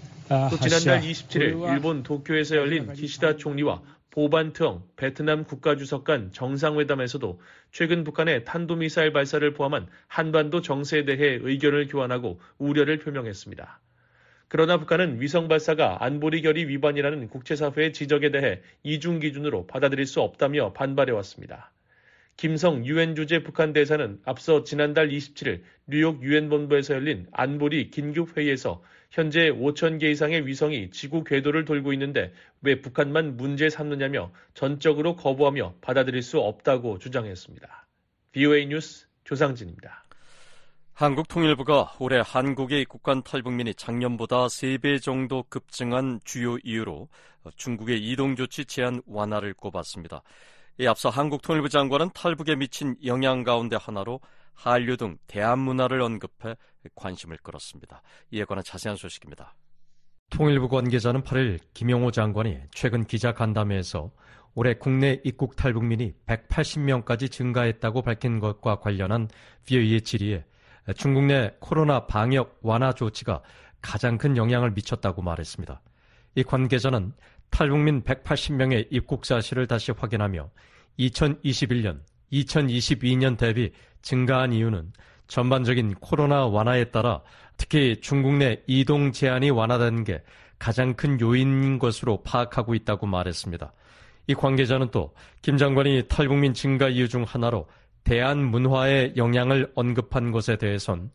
[SPEAKER 13] 또 지난달 27일 일본 도쿄에서 열린 기시다 총리와 보반트엉 베트남 국가주석 간 정상회담에서도 최근 북한의 탄도미사일 발사를 포함한 한반도 정세에 대해 의견을 교환하고 우려를 표명했습니다. 그러나 북한은 위성 발사가 안보리 결의 위반이라는 국제사회의 지적에 대해 이중 기준으로 받아들일 수 없다며 반발해왔습니다. 김성 유엔 주재 북한 대사는 앞서 지난달 27일 뉴욕 유엔 본부에서 열린 안보리 긴급회의에서 현재 5,000개 이상의 위성이 지구 궤도를 돌고 있는데 왜 북한만 문제 삼느냐며 전적으로 거부하며 받아들일 수 없다고 주장했습니다. VOA 뉴스 조상진입니다.
[SPEAKER 3] 한국통일부가 올해 한국에 입국한 탈북민이 작년보다 3배 정도 급증한 주요 이유로 중국의 이동조치 제한 완화를 꼽았습니다. 앞서 한국통일부 장관은 탈북에 미친 영향 가운데 하나로 한류 등 대한문화를 언급해 관심을 끌었습니다. 이에 관한 자세한 소식입니다. 통일부 관계자는 8일 김영호 장관이 최근 기자간담회에서 올해 국내 입국 탈북민이 180명까지 증가했다고 밝힌 것과 관련한 VOA의 질의에 중국 내 코로나 방역 완화 조치가 가장 큰 영향을 미쳤다고 말했습니다. 이 관계자는 탈북민 180명의 입국 사실을 다시 확인하며 2021년, 2022년 대비 증가한 이유는 전반적인 코로나 완화에 따라 특히 중국 내 이동 제한이 완화된 게 가장 큰 요인인 것으로 파악하고 있다고 말했습니다. 이 관계자는 또 김 장관이 탈북민 증가 이유 중 하나로 대한문화의 영향을 언급한 것에 대해선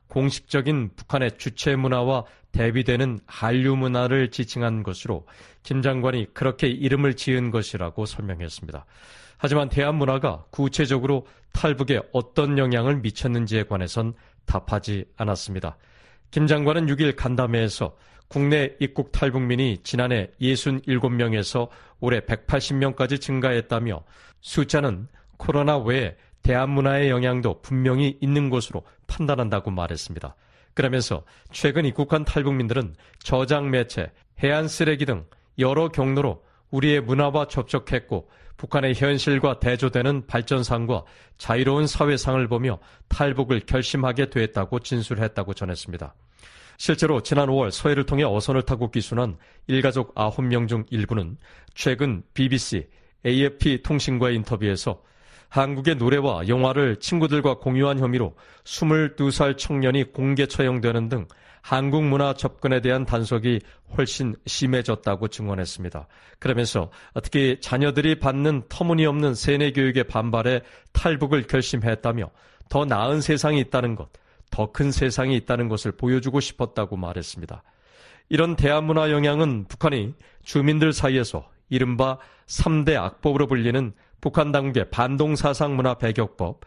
[SPEAKER 3] 공식적인 북한의 주체 문화와 대비되는 한류 문화를 지칭한 것으로 김 장관이 그렇게 이름을 지은 것이라고 설명했습니다. 하지만 대한 문화가 구체적으로 탈북에 어떤 영향을 미쳤는지에 관해선 답하지 않았습니다. 김 장관은 6일 간담회에서 국내 입국 탈북민이 지난해 67명에서 올해 180명까지 증가했다며 숫자는 코로나 외에 대한 문화의 영향도 분명히 있는 것으로 판단한다고 말했습니다. 그러면서 최근 입국한 탈북민들은 저장 매체, 해안 쓰레기 등 여러 경로로 우리의 문화와 접촉했고 북한의 현실과 대조되는 발전상과 자유로운 사회상을 보며 탈북을 결심하게 됐다고 진술했다고 전했습니다. 실제로 지난 5월 서해를 통해 어선을 타고 귀순한 일가족 9명 중 일부는 최근 BBC, AFP 통신과의 인터뷰에서 한국의 노래와 영화를 친구들과 공유한 혐의로 22살 청년이 공개 처형되는 등 한국 문화 접근에 대한 단속이 훨씬 심해졌다고 증언했습니다. 그러면서 특히 자녀들이 받는 터무니없는 세뇌 교육에 반발해 탈북을 결심했다며 더 나은 세상이 있다는 것, 더 큰 세상이 있다는 것을 보여주고 싶었다고 말했습니다. 이런 대한문화 영향은 북한이 주민들 사이에서 이른바 3대 악법으로 불리는 북한 당국의 반동사상문화 배격법,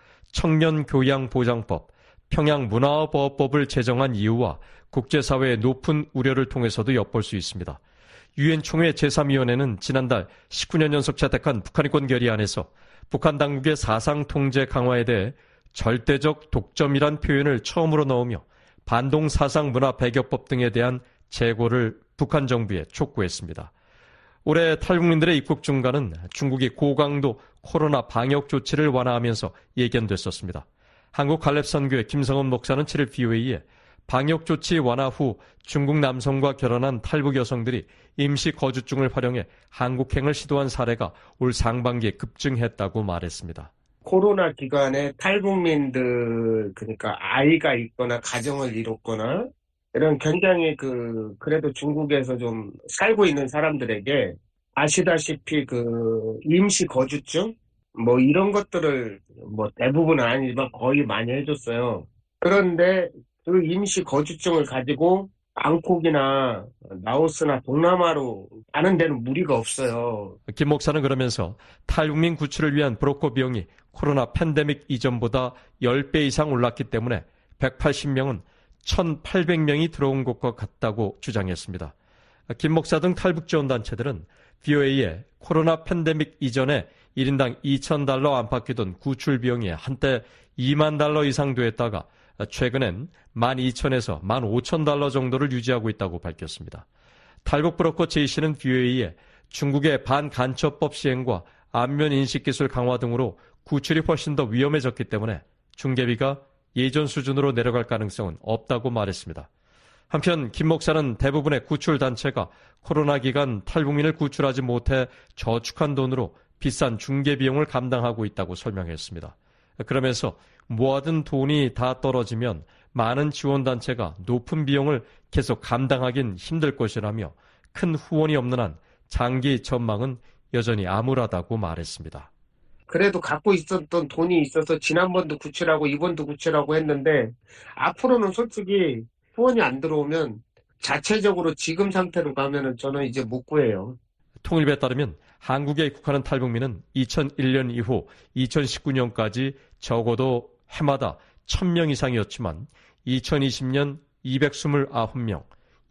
[SPEAKER 3] 청년교양보장법, 평양문화보호법을 제정한 이유와 국제사회의 높은 우려를 통해서도 엿볼 수 있습니다. 유엔 총회 제3위원회는 지난달 19년 연속 채택한 북한인권 결의안에서 북한 당국의 사상 통제 강화에 대해 절대적 독점이란 표현을 처음으로 넣으며 반동사상문화 배격법 등에 대한 재고를 북한 정부에 촉구했습니다. 올해 탈북민들의 입국 중단은 중국이 고강도 코로나 방역 조치를 완화하면서 예견됐었습니다. 한국갈렙선교회 김성원 목사는 7일 BOA에 방역 조치 완화 후 중국 남성과 결혼한 탈북 여성들이 임시 거주증을 활용해 한국행을 시도한 사례가 올 상반기에 급증했다고 말했습니다.
[SPEAKER 15] 코로나 기간에 탈북민들, 그러니까 아이가 있거나 가정을 이뤘거나 이런 굉장히 그래도 중국에서 좀 살고 있는 사람들에게 아시다시피 임시 거주증? 이런 것들을 대부분은 아니지만 거의 많이 해줬어요. 그런데 그 임시 거주증을 가지고 방콕이나 라오스나 동남아로 가는 데는 무리가 없어요.
[SPEAKER 3] 김 목사는 그러면서 탈북민 구출을 위한 브로커 비용이 코로나 팬데믹 이전보다 10배 이상 올랐기 때문에 180명은 1,800명이 들어온 것과 같다고 주장했습니다. 김 목사 등 탈북 지원단체들은 BOA에 코로나 팬데믹 이전에 1인당 $2,000 안팎이던 구출 비용이 한때 $20,000 이상 됐다가 최근엔 $12,000에서 $15,000 정도를 유지하고 있다고 밝혔습니다. 탈북 브로커 J씨는 BOA에 중국의 반간첩법 시행과 안면 인식기술 강화 등으로 구출이 훨씬 더 위험해졌기 때문에 중개비가 예전 수준으로 내려갈 가능성은 없다고 말했습니다. 한편 김 목사는 대부분의 구출 단체가 코로나 기간 탈북민을 구출하지 못해 저축한 돈으로 비싼 중개 비용을 감당하고 있다고 설명했습니다. 그러면서 모아둔 돈이 다 떨어지면 많은 지원단체가 높은 비용을 계속 감당하긴 힘들 것이라며 큰 후원이 없는 한 장기 전망은 여전히 암울하다고 말했습니다.
[SPEAKER 15] 그래도 갖고 있었던 돈이 있어서 지난번도 구출하고 이번도 구출하고 했는데 앞으로는 솔직히 후원이 안 들어오면 자체적으로 지금 상태로 가면은 저는 이제 못 구해요.
[SPEAKER 3] 통일부에 따르면 한국에 입국하는 탈북민은 2001년 이후 2019년까지 적어도 해마다 1,000명 이상이었지만 2020년 229명,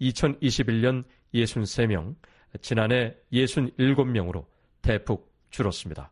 [SPEAKER 3] 2021년 63명, 지난해 67명으로 대폭 줄었습니다.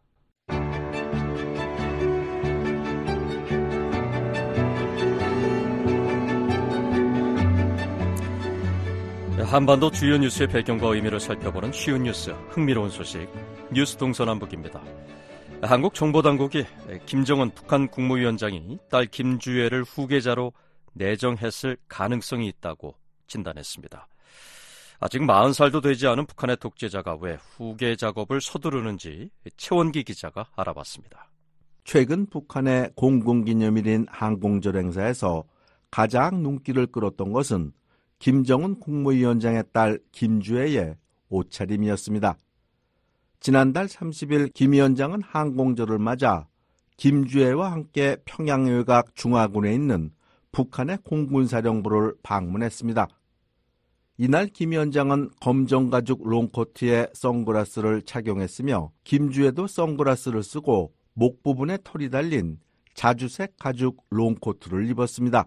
[SPEAKER 3] 한반도 주요 뉴스의 배경과 의미를 살펴보는 쉬운 뉴스, 흥미로운 소식, 뉴스 동서남북입니다. 한국 정보당국이 김정은 북한 국무위원장이 딸 김주애를 후계자로 내정했을 가능성이 있다고 진단했습니다. 아직 40살도 되지 않은 북한의 독재자가 왜 후계 작업을 서두르는지 최원기 기자가 알아봤습니다.
[SPEAKER 16] 최근 북한의 공군기념일인 항공절 행사에서 가장 눈길을 끌었던 것은 김정은 국무위원장의 딸 김주애의 옷차림이었습니다. 지난달 30일 김 위원장은 항공절을 맞아 김주애와 함께 평양외곽 중화군에 있는 북한의 공군사령부를 방문했습니다. 이날 김 위원장은 검정가죽 롱코트에 선글라스를 착용했으며 김주애도 선글라스를 쓰고 목 부분에 털이 달린 자주색 가죽 롱코트를 입었습니다.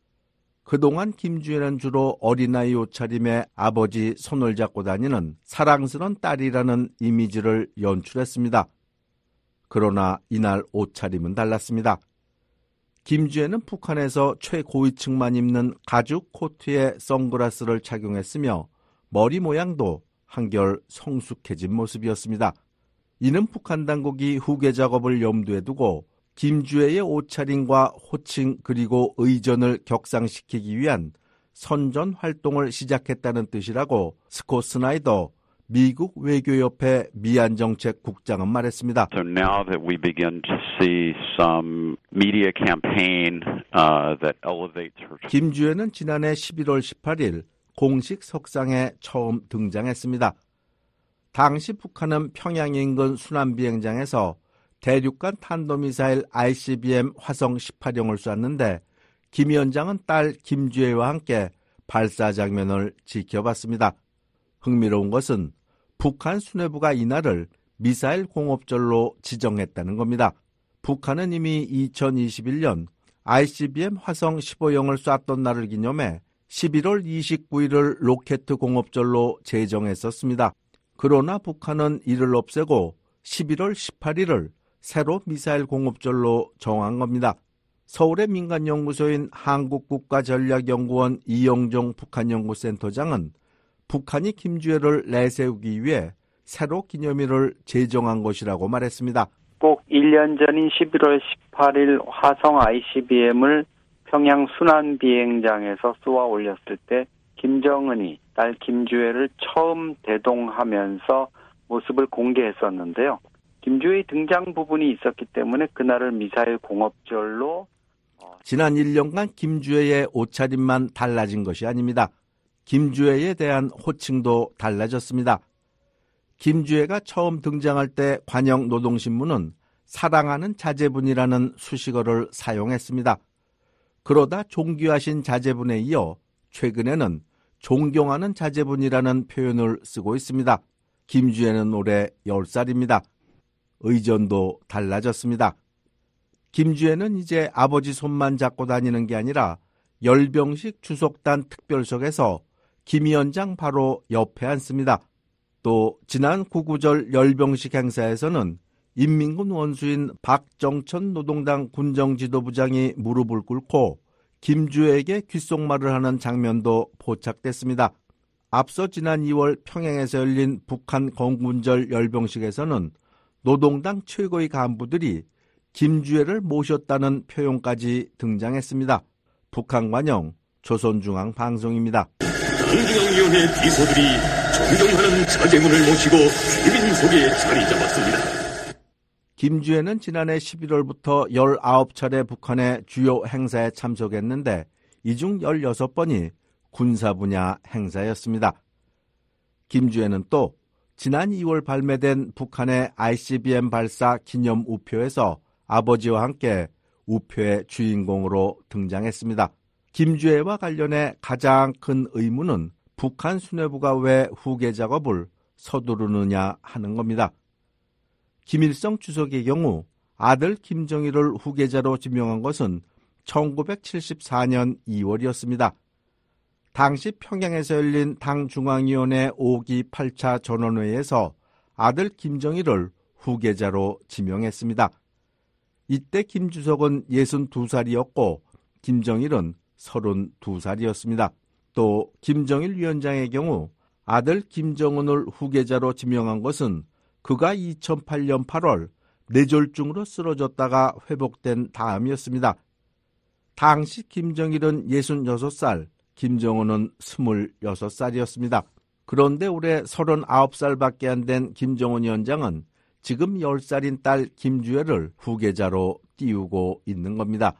[SPEAKER 16] 그동안 김주애는 주로 어린아이 옷차림에 아버지 손을 잡고 다니는 사랑스러운 딸이라는 이미지를 연출했습니다. 그러나 이날 옷차림은 달랐습니다. 김주애는 북한에서 최고위층만 입는 가죽 코트에 선글라스를 착용했으며 머리 모양도 한결 성숙해진 모습이었습니다. 이는 북한 당국이 후계 작업을 염두에 두고 김주애의 옷차림과 호칭 그리고 의전을 격상시키기 위한 선전 활동을 시작했다는 뜻이라고 스콧 스나이더 미국 외교협회 미안정책 국장은 말했습니다.
[SPEAKER 17] So now that we begin to see some media campaign that elevates her.
[SPEAKER 16] 김주애는 지난해 11월 18일 공식 석상에 처음 등장했습니다. 당시 북한은 평양 인근 순환비행장에서 대륙간 탄도미사일 ICBM 화성 18형을 쐈는데 김 위원장은 딸 김주애와 함께 발사 장면을 지켜봤습니다. 흥미로운 것은 북한 수뇌부가 이날을 미사일 공업절로 지정했다는 겁니다. 북한은 이미 2021년 ICBM 화성 15형을 쐈던 날을 기념해 11월 29일을 로켓 공업절로 제정했었습니다. 그러나 북한은 이를 없애고 11월 18일을 새로 미사일 공업절로 정한 겁니다. 서울의 민간연구소인 한국국가전략연구원 이영종 북한연구센터장은 북한이 김주애를 내세우기 위해 새로 기념일을 제정한 것이라고 말했습니다.
[SPEAKER 18] 꼭 1년 전인 11월 18일 화성 ICBM을 평양 순환비행장에서 쏘아 올렸을 때 김정은이 딸 김주애를 처음 대동하면서 모습을 공개했었는데요. 김주애의 등장 부분이 있었기 때문에 그날을 미사일 공업절로
[SPEAKER 16] 지난 1년간 김주애의 옷차림만 달라진 것이 아닙니다. 김주애에 대한 호칭도 달라졌습니다. 김주애가 처음 등장할 때 관영노동신문은 사랑하는 자제분이라는 수식어를 사용했습니다. 그러다 존귀하신 자제분에 이어 최근에는 존경하는 자제분이라는 표현을 쓰고 있습니다. 김주애는 올해 10살입니다. 의전도 달라졌습니다. 김주애는 이제 아버지 손만 잡고 다니는 게 아니라 열병식 주석단 특별석에서 김 위원장 바로 옆에 앉습니다. 또 지난 구구절 열병식 행사에서는 인민군 원수인 박정천 노동당 군정지도부장이 무릎을 꿇고 김주애에게 귓속말을 하는 장면도 포착됐습니다. 앞서 지난 2월 평양에서 열린 북한 건군절 열병식에서는 노동당 최고의 간부들이 김주애를 모셨다는 표현까지 등장했습니다. 북한 관영 조선중앙방송입니다.
[SPEAKER 19] 당중앙위원회 비서들이 존경하는 자제분을 모시고 주민 속에 자리 잡았습니다.
[SPEAKER 16] 김주애는 지난해 11월부터 19차례 북한의 주요 행사에 참석했는데 이 중 16번이 군사 분야 행사였습니다. 김주애는 또 지난 2월 발매된 북한의 ICBM 발사 기념 우표에서 아버지와 함께 우표의 주인공으로 등장했습니다. 김주애와 관련해 가장 큰 의문은 북한 수뇌부가 왜 후계 작업을 서두르느냐 하는 겁니다. 김일성 주석의 경우 아들 김정일을 후계자로 지명한 것은 1974년 2월이었습니다. 당시 평양에서 열린 당 중앙위원회 5기 8차 전원회의에서 아들 김정일을 후계자로 지명했습니다. 이때 김 주석은 62살이었고 김정일은 32살이었습니다. 또 김정일 위원장의 경우 아들 김정은을 후계자로 지명한 것은 그가 2008년 8월 뇌졸중으로 쓰러졌다가 회복된 다음이었습니다. 당시 김정일은 66살, 김정은은 26살이었습니다. 그런데 올해 39살밖에 안 된 김정은 위원장은 지금 10살인 딸 김주애를 후계자로 띄우고 있는 겁니다.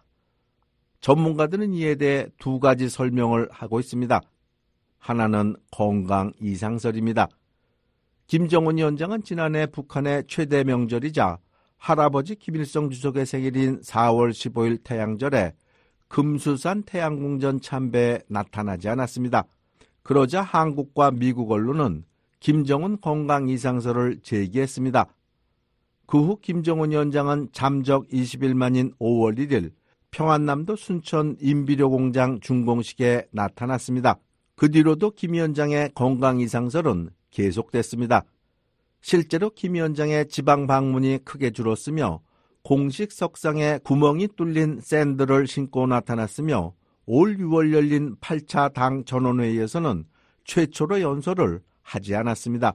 [SPEAKER 16] 전문가들은 이에 대해 두 가지 설명을 하고 있습니다. 하나는 건강 이상설입니다. 김정은 위원장은 지난해 북한의 최대 명절이자 할아버지 김일성 주석의 생일인 4월 15일 태양절에 금수산 태양궁전 참배에 나타나지 않았습니다. 그러자 한국과 미국 언론은 김정은 건강 이상설을 제기했습니다. 그 후 김정은 위원장은 잠적 20일 만인 5월 1일 평안남도 순천 인비료 공장 준공식에 나타났습니다. 그 뒤로도 김 위원장의 건강 이상설은 계속됐습니다. 실제로 김 위원장의 지방 방문이 크게 줄었으며 공식 석상에 구멍이 뚫린 샌들을 신고 나타났으며 올 6월 열린 8차 당 전원회의에서는 최초로 연설을 하지 않았습니다.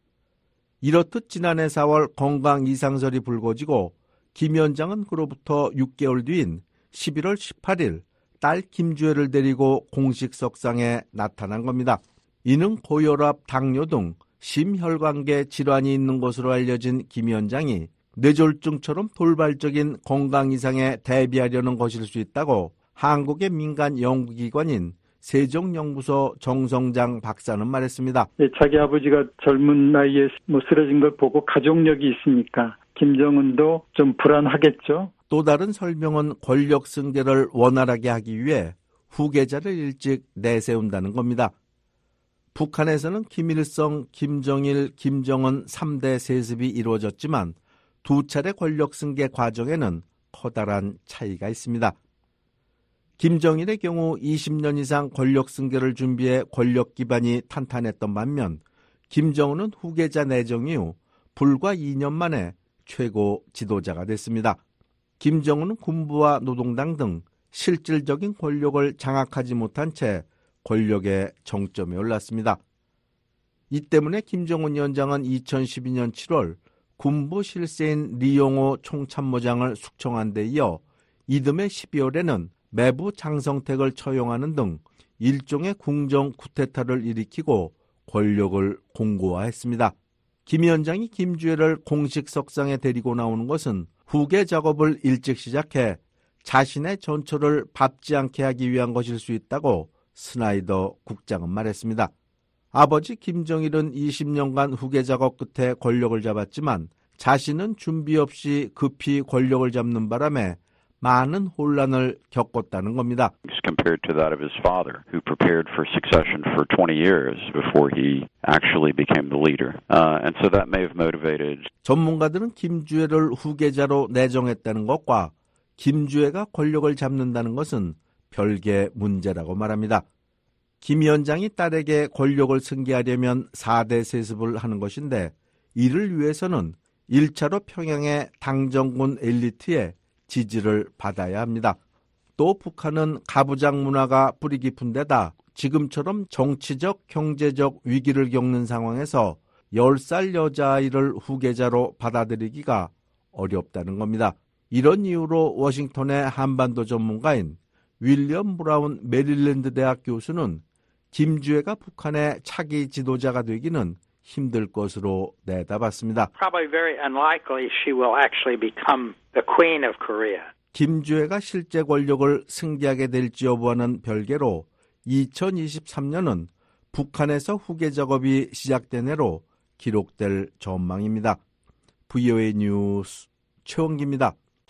[SPEAKER 16] 이렇듯 지난해 4월 건강 이상설이 불거지고 김 위원장은 그로부터 6개월 뒤인 11월 18일 딸 김주혜를 데리고 공식 석상에 나타난 겁니다. 이는 고혈압, 당뇨 등 심혈관계 질환이 있는 것으로 알려진 김 위원장이 뇌졸중처럼 돌발적인 건강 이상에 대비하려는 것일 수 있다고 한국의 민간 연구기관인 세종연구소 정성장 박사는 말했습니다.
[SPEAKER 20] 네, 자기 아버지가 젊은 나이에 쓰러진 걸 보고 가족력이 있으니까 김정은도 좀 불안하겠죠.
[SPEAKER 16] 또 다른 설명은 권력 승계를 원활하게 하기 위해 후계자를 일찍 내세운다는 겁니다. 북한에서는 김일성, 김정일, 김정은 3대 세습이 이루어졌지만 두 차례 권력 승계 과정에는 커다란 차이가 있습니다. 김정일의 경우 20년 이상 권력 승계를 준비해 권력 기반이 탄탄했던 반면 김정은은 후계자 내정 이후 불과 2년 만에 최고 지도자가 됐습니다. 김정은은 군부와 노동당 등 실질적인 권력을 장악하지 못한 채 권력의 정점에 올랐습니다. 이 때문에 김정은 위원장은 2012년 7월 군부 실세인 리용호 총참모장을 숙청한 데 이어 이듬해 12월에는 매부 장성택을 처형하는 등 일종의 궁정 쿠데타를 일으키고 권력을 공고화했습니다. 김 위원장이 김주혜를 공식 석상에 데리고 나오는 것은 후계 작업을 일찍 시작해 자신의 전초를 밟지 않게 하기 위한 것일 수 있다고 스나이더 국장은 말했습니다. 아버지 김정일은 20년간 후계 작업 끝에 권력을 잡았지만 자신은 준비 없이 급히 권력을 잡는 바람에 많은 혼란을 겪었다는 겁니다.
[SPEAKER 17] Compared to that of his father, who prepared for succession for 20 years before he actually became the leader. And so that may have motivated.
[SPEAKER 16] 전문가들은 김주혜를 후계자로 내정했다는 것과 김주혜가 권력을 잡는다는 것은 별개 문제라고 말합니다. 김 위원장이 딸에게 권력을 승계하려면 4대 세습을 하는 것인데 이를 위해서는 1차로 평양의 당정군 엘리트의 지지를 받아야 합니다. 또 북한은 가부장 문화가 뿌리 깊은 데다 지금처럼 정치적, 경제적 위기를 겪는 상황에서 10살 여자아이를 후계자로 받아들이기가 어렵다는 겁니다. 이런 이유로 워싱턴의 한반도 전문가인 윌리엄 브라운 메릴랜드 대학 교수는 김주혜가 북한의 차기 지도자가 되기는 힘들 것으로 내다봤습니다.
[SPEAKER 21] Probably very unlikely she will actually become the queen of Korea.
[SPEAKER 16] 김주혜가 실제 권력을 승계하게 될지 여부와는 별개로 2023년은 북한에서 후계 작업이 시작된 해로 기록될 전망입니다. VOA 뉴스 최원기입니다.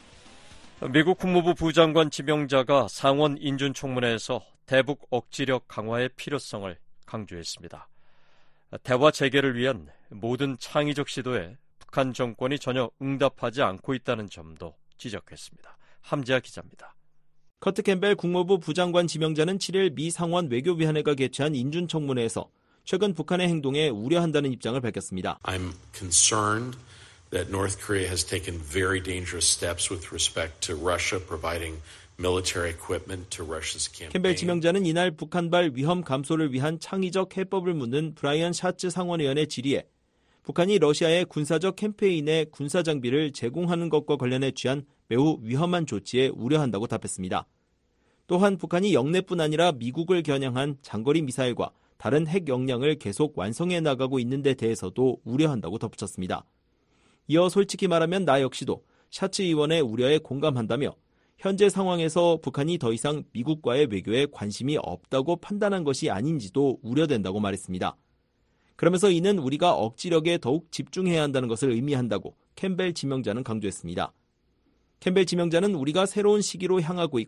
[SPEAKER 3] 미국 국무부 부장관 지명자가 상원 인준청문회에서 대북 억지력 강화의 필요성을 강조했습니다. 대화 재개를 위한 모든 창의적 시도에 북한 정권이 전혀 응답하지 않고 있다는 점도 지적했습니다. 함지아 기자입니다.
[SPEAKER 11] 커트 캠벨 국무부 부장관 지명자는 7일 미 상원 외교위원회가 개최한 인준청문회에서 최근 북한의 행동에 우려한다는 입장을 밝혔습니다.
[SPEAKER 22] I'm concerned that North Korea has taken very dangerous steps with respect to Russia providing military equipment to Russia's campaign.
[SPEAKER 11] 캠벨 지명자는 이날 북한발 위험 감소를 위한 창의적 해법을 묻는 브라이언 샤츠 상원의원의 질의에 북한이 러시아의 군사적 캠페인에 군사 장비를 제공하는 것과 관련해 취한 매우 위험한 조치에 우려한다고 답했습니다. 또한 북한이 영내뿐 아니라 미국을 겨냥한 장거리 미사일과 다른 핵 역량을 계속 완성해 나가고 있는 데 대해서도 우려한다고 덧붙였습니다. 이어 솔직히 말하면 나 역시도 샤츠 의원의 우려에 공감한다며 현재 상황에서 북한이 더 이상 미국과의 외교에 관심이 없다고 판단한 것이 아닌지도 우려된다고 말했습니다. 그러면서 이는 우리가 억지력에 더욱 집중해야 한다는 것을 의미한다고 캠벨 지명자는 강조했습니다. 캠벨 지명자는 우리가 새로운 시기로 향하고 있고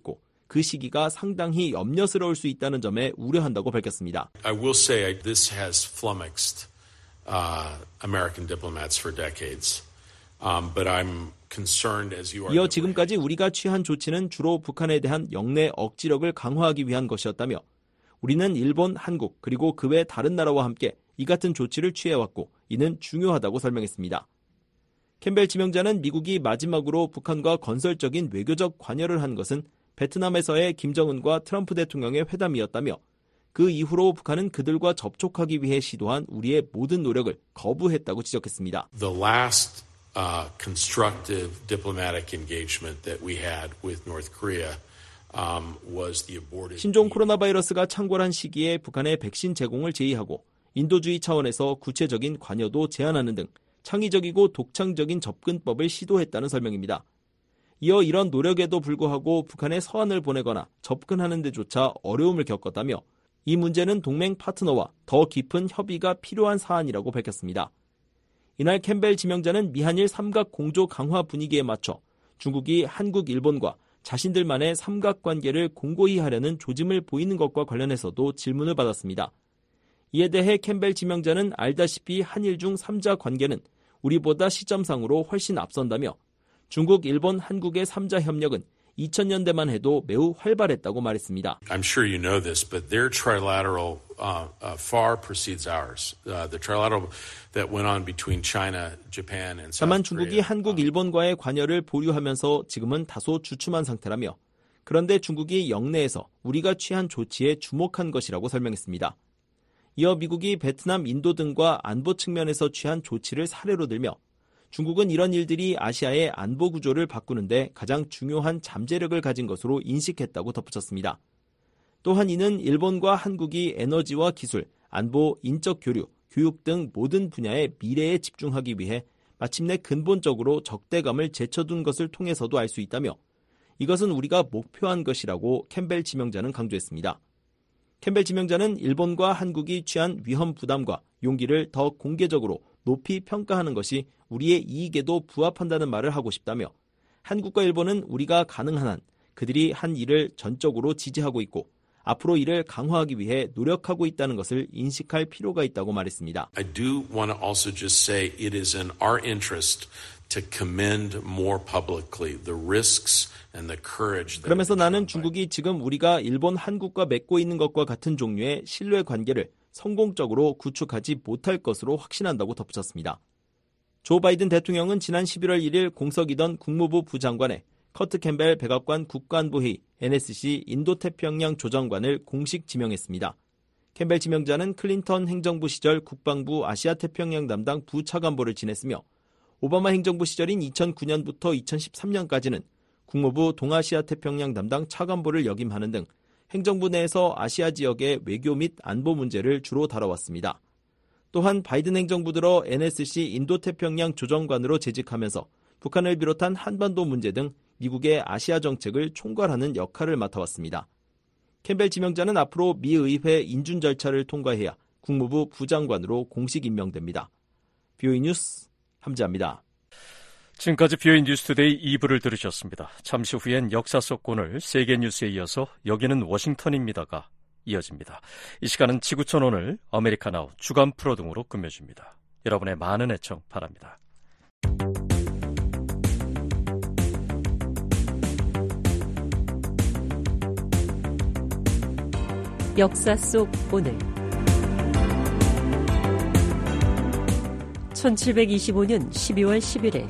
[SPEAKER 11] 그 시기가 상당히 염려스러울 수 있다는 점에 우려한다고 밝혔습니다.
[SPEAKER 22] I will say this has flummoxed American diplomats for decades, but I'm concerned as you are.
[SPEAKER 11] 이어 지금까지 우리가 취한 조치는 주로 북한에 대한 영내 억지력을 강화하기 위한 것이었다며 우리는 일본, 한국 그리고 그 외 다른 나라와 함께 이 같은 조치를 취해왔고 이는 중요하다고 설명했습니다. 캠벨 지명자는 미국이 마지막으로 북한과 건설적인 외교적 관여를 한 것은 베트남에서의 김정은과 트럼프 대통령의 회담이었다며 그 이후로 북한은 그들과 접촉하기 위해 시도한 우리의 모든 노력을 거부했다고 지적했습니다.
[SPEAKER 22] The last constructive diplomatic engagement that we had with North Korea was the aborted.
[SPEAKER 11] 신종 코로나 바이러스가 창궐한 시기에 북한의 백신 제공을 제의하고 인도주의 차원에서 구체적인 관여도 제한하는 등 창의적이고 독창적인 접근법을 시도했다는 설명입니다. 이어 이런 노력에도 불구하고 북한에 서한을 보내거나 접근하는 데조차 어려움을 겪었다며 이 문제는 동맹 파트너와 더 깊은 협의가 필요한 사안이라고 밝혔습니다. 이날 캠벨 지명자는 미한일 삼각 공조 강화 분위기에 맞춰 중국이 한국, 일본과 자신들만의 삼각관계를 공고히 하려는 조짐을 보이는 것과 관련해서도 질문을 받았습니다. 이에 대해 캠벨 지명자는 알다시피 한일 중 3자 관계는 우리보다 시점상으로 훨씬 앞선다며 중국, 일본, 한국의 3자 협력은 2000년대만 해도 매우 활발했다고 말했습니다.
[SPEAKER 22] I'm sure you know this, but their trilateral far precedes ours. The trilateral that went on between China, Japan, and South Korea.
[SPEAKER 11] 다만 중국이 한국, 일본과의 관여를 보류하면서 지금은 다소 주춤한 상태라며 그런데 중국이 영내에서 우리가 취한 조치에 주목한 것이라고 설명했습니다. 이어 미국이 베트남, 인도 등과 안보 측면에서 취한 조치를 사례로 들며 중국은 이런 일들이 아시아의 안보 구조를 바꾸는데 가장 중요한 잠재력을 가진 것으로 인식했다고 덧붙였습니다. 또한 이는 일본과 한국이 에너지와 기술, 안보, 인적 교류, 교육 등 모든 분야의 미래에 집중하기 위해 마침내 근본적으로 적대감을 제쳐둔 것을 통해서도 알 수 있다며 이것은 우리가 목표한 것이라고 캠벨 지명자는 강조했습니다. 캠벨 지명자는 일본과 한국이 취한 위험 부담과 용기를 더 공개적으로 높이 평가하는 것이 우리의 이익에도 부합한다는 말을 하고 싶다며 한국과 일본은 우리가 가능한 한 그들이 한 일을 전적으로 지지하고 있고 앞으로 이를 강화하기 위해 노력하고 있다는 것을 인식할 필요가 있다고 말했습니다.
[SPEAKER 22] I do want to also just say it is in our interest to commend more publicly the risks and the courage.
[SPEAKER 11] 그러면서 나는 중국이 지금 우리가 일본, 한국과 맺고 있는 것과 같은 종류의 신뢰 관계를 성공적으로 구축하지 못할 것으로 확신한다고 덧붙였습니다. 조 바이든 대통령은 지난 11월 1일 공석이던 국무부 부장관에 커트 캠벨 백악관 국가안보회의 NSC 인도태평양 조정관을 공식 지명했습니다. 캠벨 지명자는 클린턴 행정부 시절 국방부 아시아태평양 담당 부차관보를 지냈으며 오바마 행정부 시절인 2009년부터 2013년까지는 국무부 동아시아 태평양 담당 차관보를 역임하는 등 행정부 내에서 아시아 지역의 외교 및 안보 문제를 주로 다뤄왔습니다. 또한 바이든 행정부 들어 NSC 인도태평양 조정관으로 재직하면서 북한을 비롯한 한반도 문제 등 미국의 아시아 정책을 총괄하는 역할을 맡아왔습니다. 캠벨 지명자는 앞으로 미 의회 인준 절차를 통과해야 국무부 부장관으로 공식 임명됩니다. BOE 뉴스 함지아입니다.
[SPEAKER 3] 지금까지 BOE 뉴스투데이 2부를 들으셨습니다. 잠시 후엔 역사 속 오늘 세계 뉴스에 이어서 여기는 워싱턴입니다가 이어집니다. 이 시간은 지구촌 오늘, 아메리카나우, 주간 프로 등으로 꾸며집니다. 여러분의 많은 애청 바랍니다.
[SPEAKER 2] 역사 속 오늘 1725년 12월 11일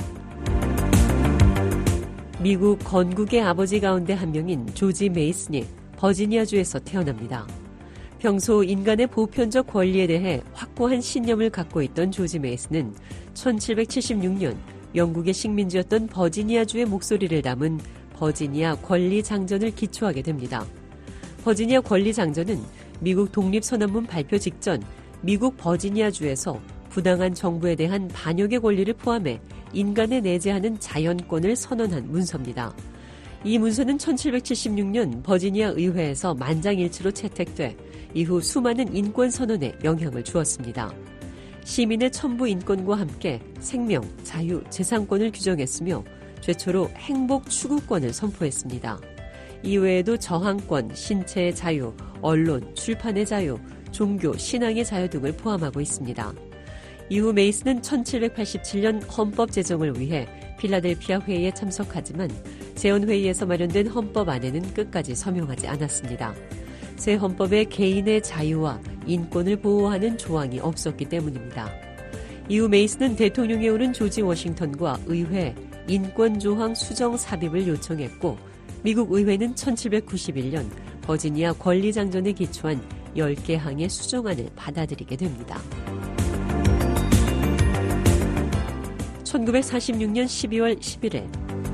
[SPEAKER 2] 미국 건국의 아버지 가운데 한 명인 조지 메이슨이 버지니아주에서 태어납니다. 평소 인간의 보편적 권리에 대해 확고한 신념을 갖고 있던 조지 메이슨은 1776년 영국의 식민지였던 버지니아주의 목소리를 담은 버지니아 권리장전을 기초하게 됩니다. 버지니아 권리장전은 미국 독립선언문 발표 직전 미국 버지니아주에서 부당한 정부에 대한 반역의 권리를 포함해 인간에 내재하는 자연권을 선언한 문서입니다. 이 문서는 1776년 버지니아 의회에서 만장일치로 채택돼 이후 수많은 인권 선언에 영향을 주었습니다. 시민의 천부 인권과 함께 생명, 자유, 재산권을 규정했으며 최초로 행복 추구권을 선포했습니다. 이외에도 저항권, 신체의 자유, 언론, 출판의 자유, 종교, 신앙의 자유 등을 포함하고 있습니다. 이후 메이슨은 1787년 헌법 제정을 위해 필라델피아 회의에 참석하지만 재헌회의에서 마련된 헌법 안에는 끝까지 서명하지 않았습니다. 새 헌법에 개인의 자유와 인권을 보호하는 조항이 없었기 때문입니다. 이후 메이슨은 대통령에 오른 조지 워싱턴과 의회 인권조항 수정 삽입을 요청했고 미국 의회는 1791년 버지니아 권리장전에 기초한 10개 항의 수정안을 받아들이게 됩니다. 1946년 12월 11일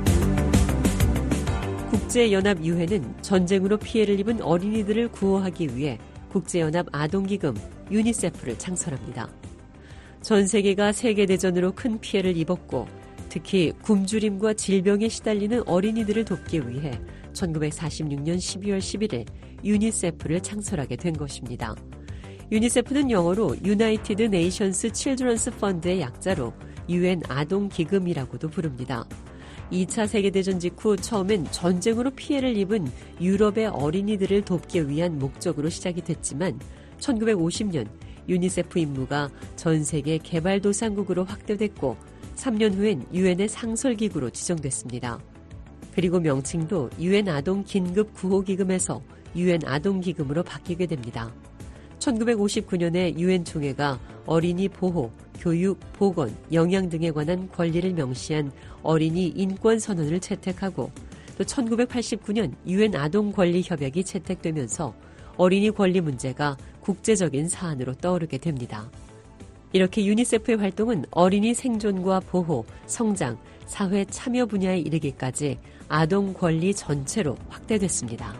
[SPEAKER 2] 국제연합유엔은 전쟁으로 피해를 입은 어린이들을 구호하기 위해 국제연합 아동기금 유니세프를 창설합니다. 전 세계가 세계대전으로 큰 피해를 입었고 특히 굶주림과 질병에 시달리는 어린이들을 돕기 위해 1946년 12월 11일 유니세프를 창설하게 된 것입니다. 유니세프는 영어로 United Nations Children's Fund의 약자로 유엔 아동기금이라고도 부릅니다. 2차 세계대전 직후 처음엔 전쟁으로 피해를 입은 유럽의 어린이들을 돕기 위한 목적으로 시작이 됐지만 1950년 유니세프 임무가 전 세계 개발도상국으로 확대됐고 3년 후엔 유엔의 상설기구로 지정됐습니다. 그리고 명칭도 유엔 아동 긴급 구호기금에서 유엔 아동기금으로 바뀌게 됩니다. 1959년에 유엔 총회가 어린이 보호, 교육, 보건, 영양 등에 관한 권리를 명시한 어린이 인권 선언을 채택하고 또 1989년 유엔 아동 권리 협약이 채택되면서 어린이 권리 문제가 국제적인 사안으로 떠오르게 됩니다. 이렇게 유니세프의 활동은 어린이 생존과 보호, 성장, 사회 참여 분야에 이르기까지 아동 권리 전체로 확대됐습니다.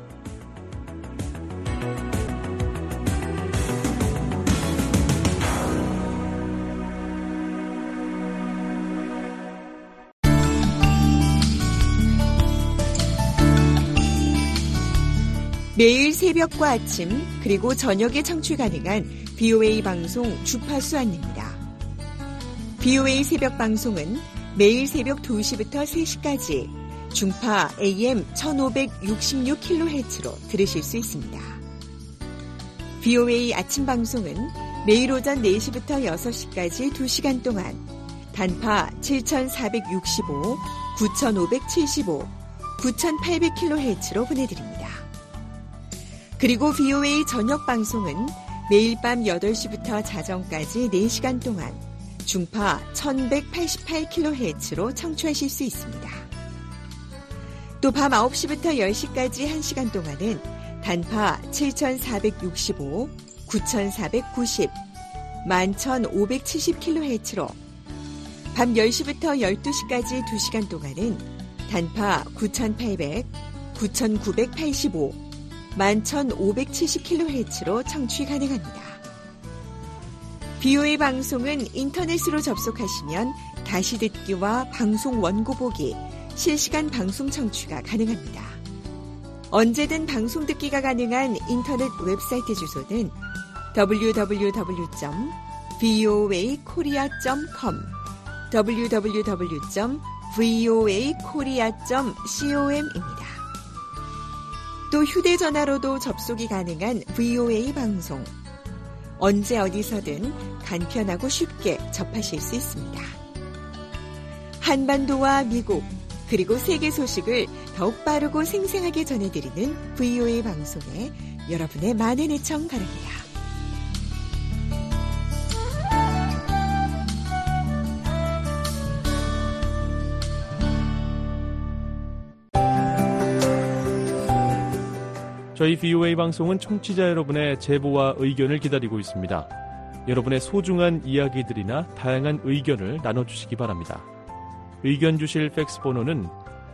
[SPEAKER 5] 매일 새벽과 아침 그리고 저녁에 청취 가능한 VOA 방송 주파수 안내입니다. VOA 새벽 방송은 매일 새벽 2시부터 3시까지 중파 AM 1566kHz로 들으실 수 있습니다. VOA 아침 방송은 매일 오전 4시부터 6시까지 2시간 동안 단파 7465, 9575, 9800kHz로 보내드립니다. 그리고 VOA 저녁 방송은 매일 밤 8시부터 자정까지 4시간 동안 중파 1188kHz로 청취하실 수 있습니다. 또 밤 9시부터 10시까지 1시간 동안은 단파 7465, 9490, 11570kHz로 밤 10시부터 12시까지 2시간 동안은 단파 9800, 9985, 11,570kHz로 청취 가능합니다. VOA 방송은 인터넷으로 접속하시면 다시 듣기와 방송 원고 보기, 실시간 방송 청취가 가능합니다. 언제든 방송 듣기가 가능한 인터넷 웹사이트 주소는 www.voakorea.com, www.voakorea.com입니다. 또 휴대전화로도 접속이 가능한 VOA 방송. 언제 어디서든 간편하고 쉽게 접하실 수 있습니다. 한반도와 미국, 그리고 세계 소식을 더욱 빠르고 생생하게 전해드리는 VOA 방송에 여러분의 많은 애청 바랍니다.
[SPEAKER 13] 저희 VOA 방송은 청취자 여러분의 제보와 의견을 기다리고 있습니다. 여러분의 소중한 이야기들이나 다양한 의견을 나눠주시기 바랍니다. 의견 주실 팩스 번호는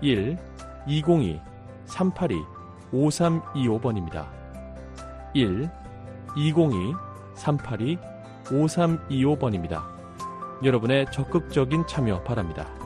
[SPEAKER 13] 1-202-382-5325번입니다. 1-202-382-5325번입니다. 여러분의 적극적인 참여 바랍니다.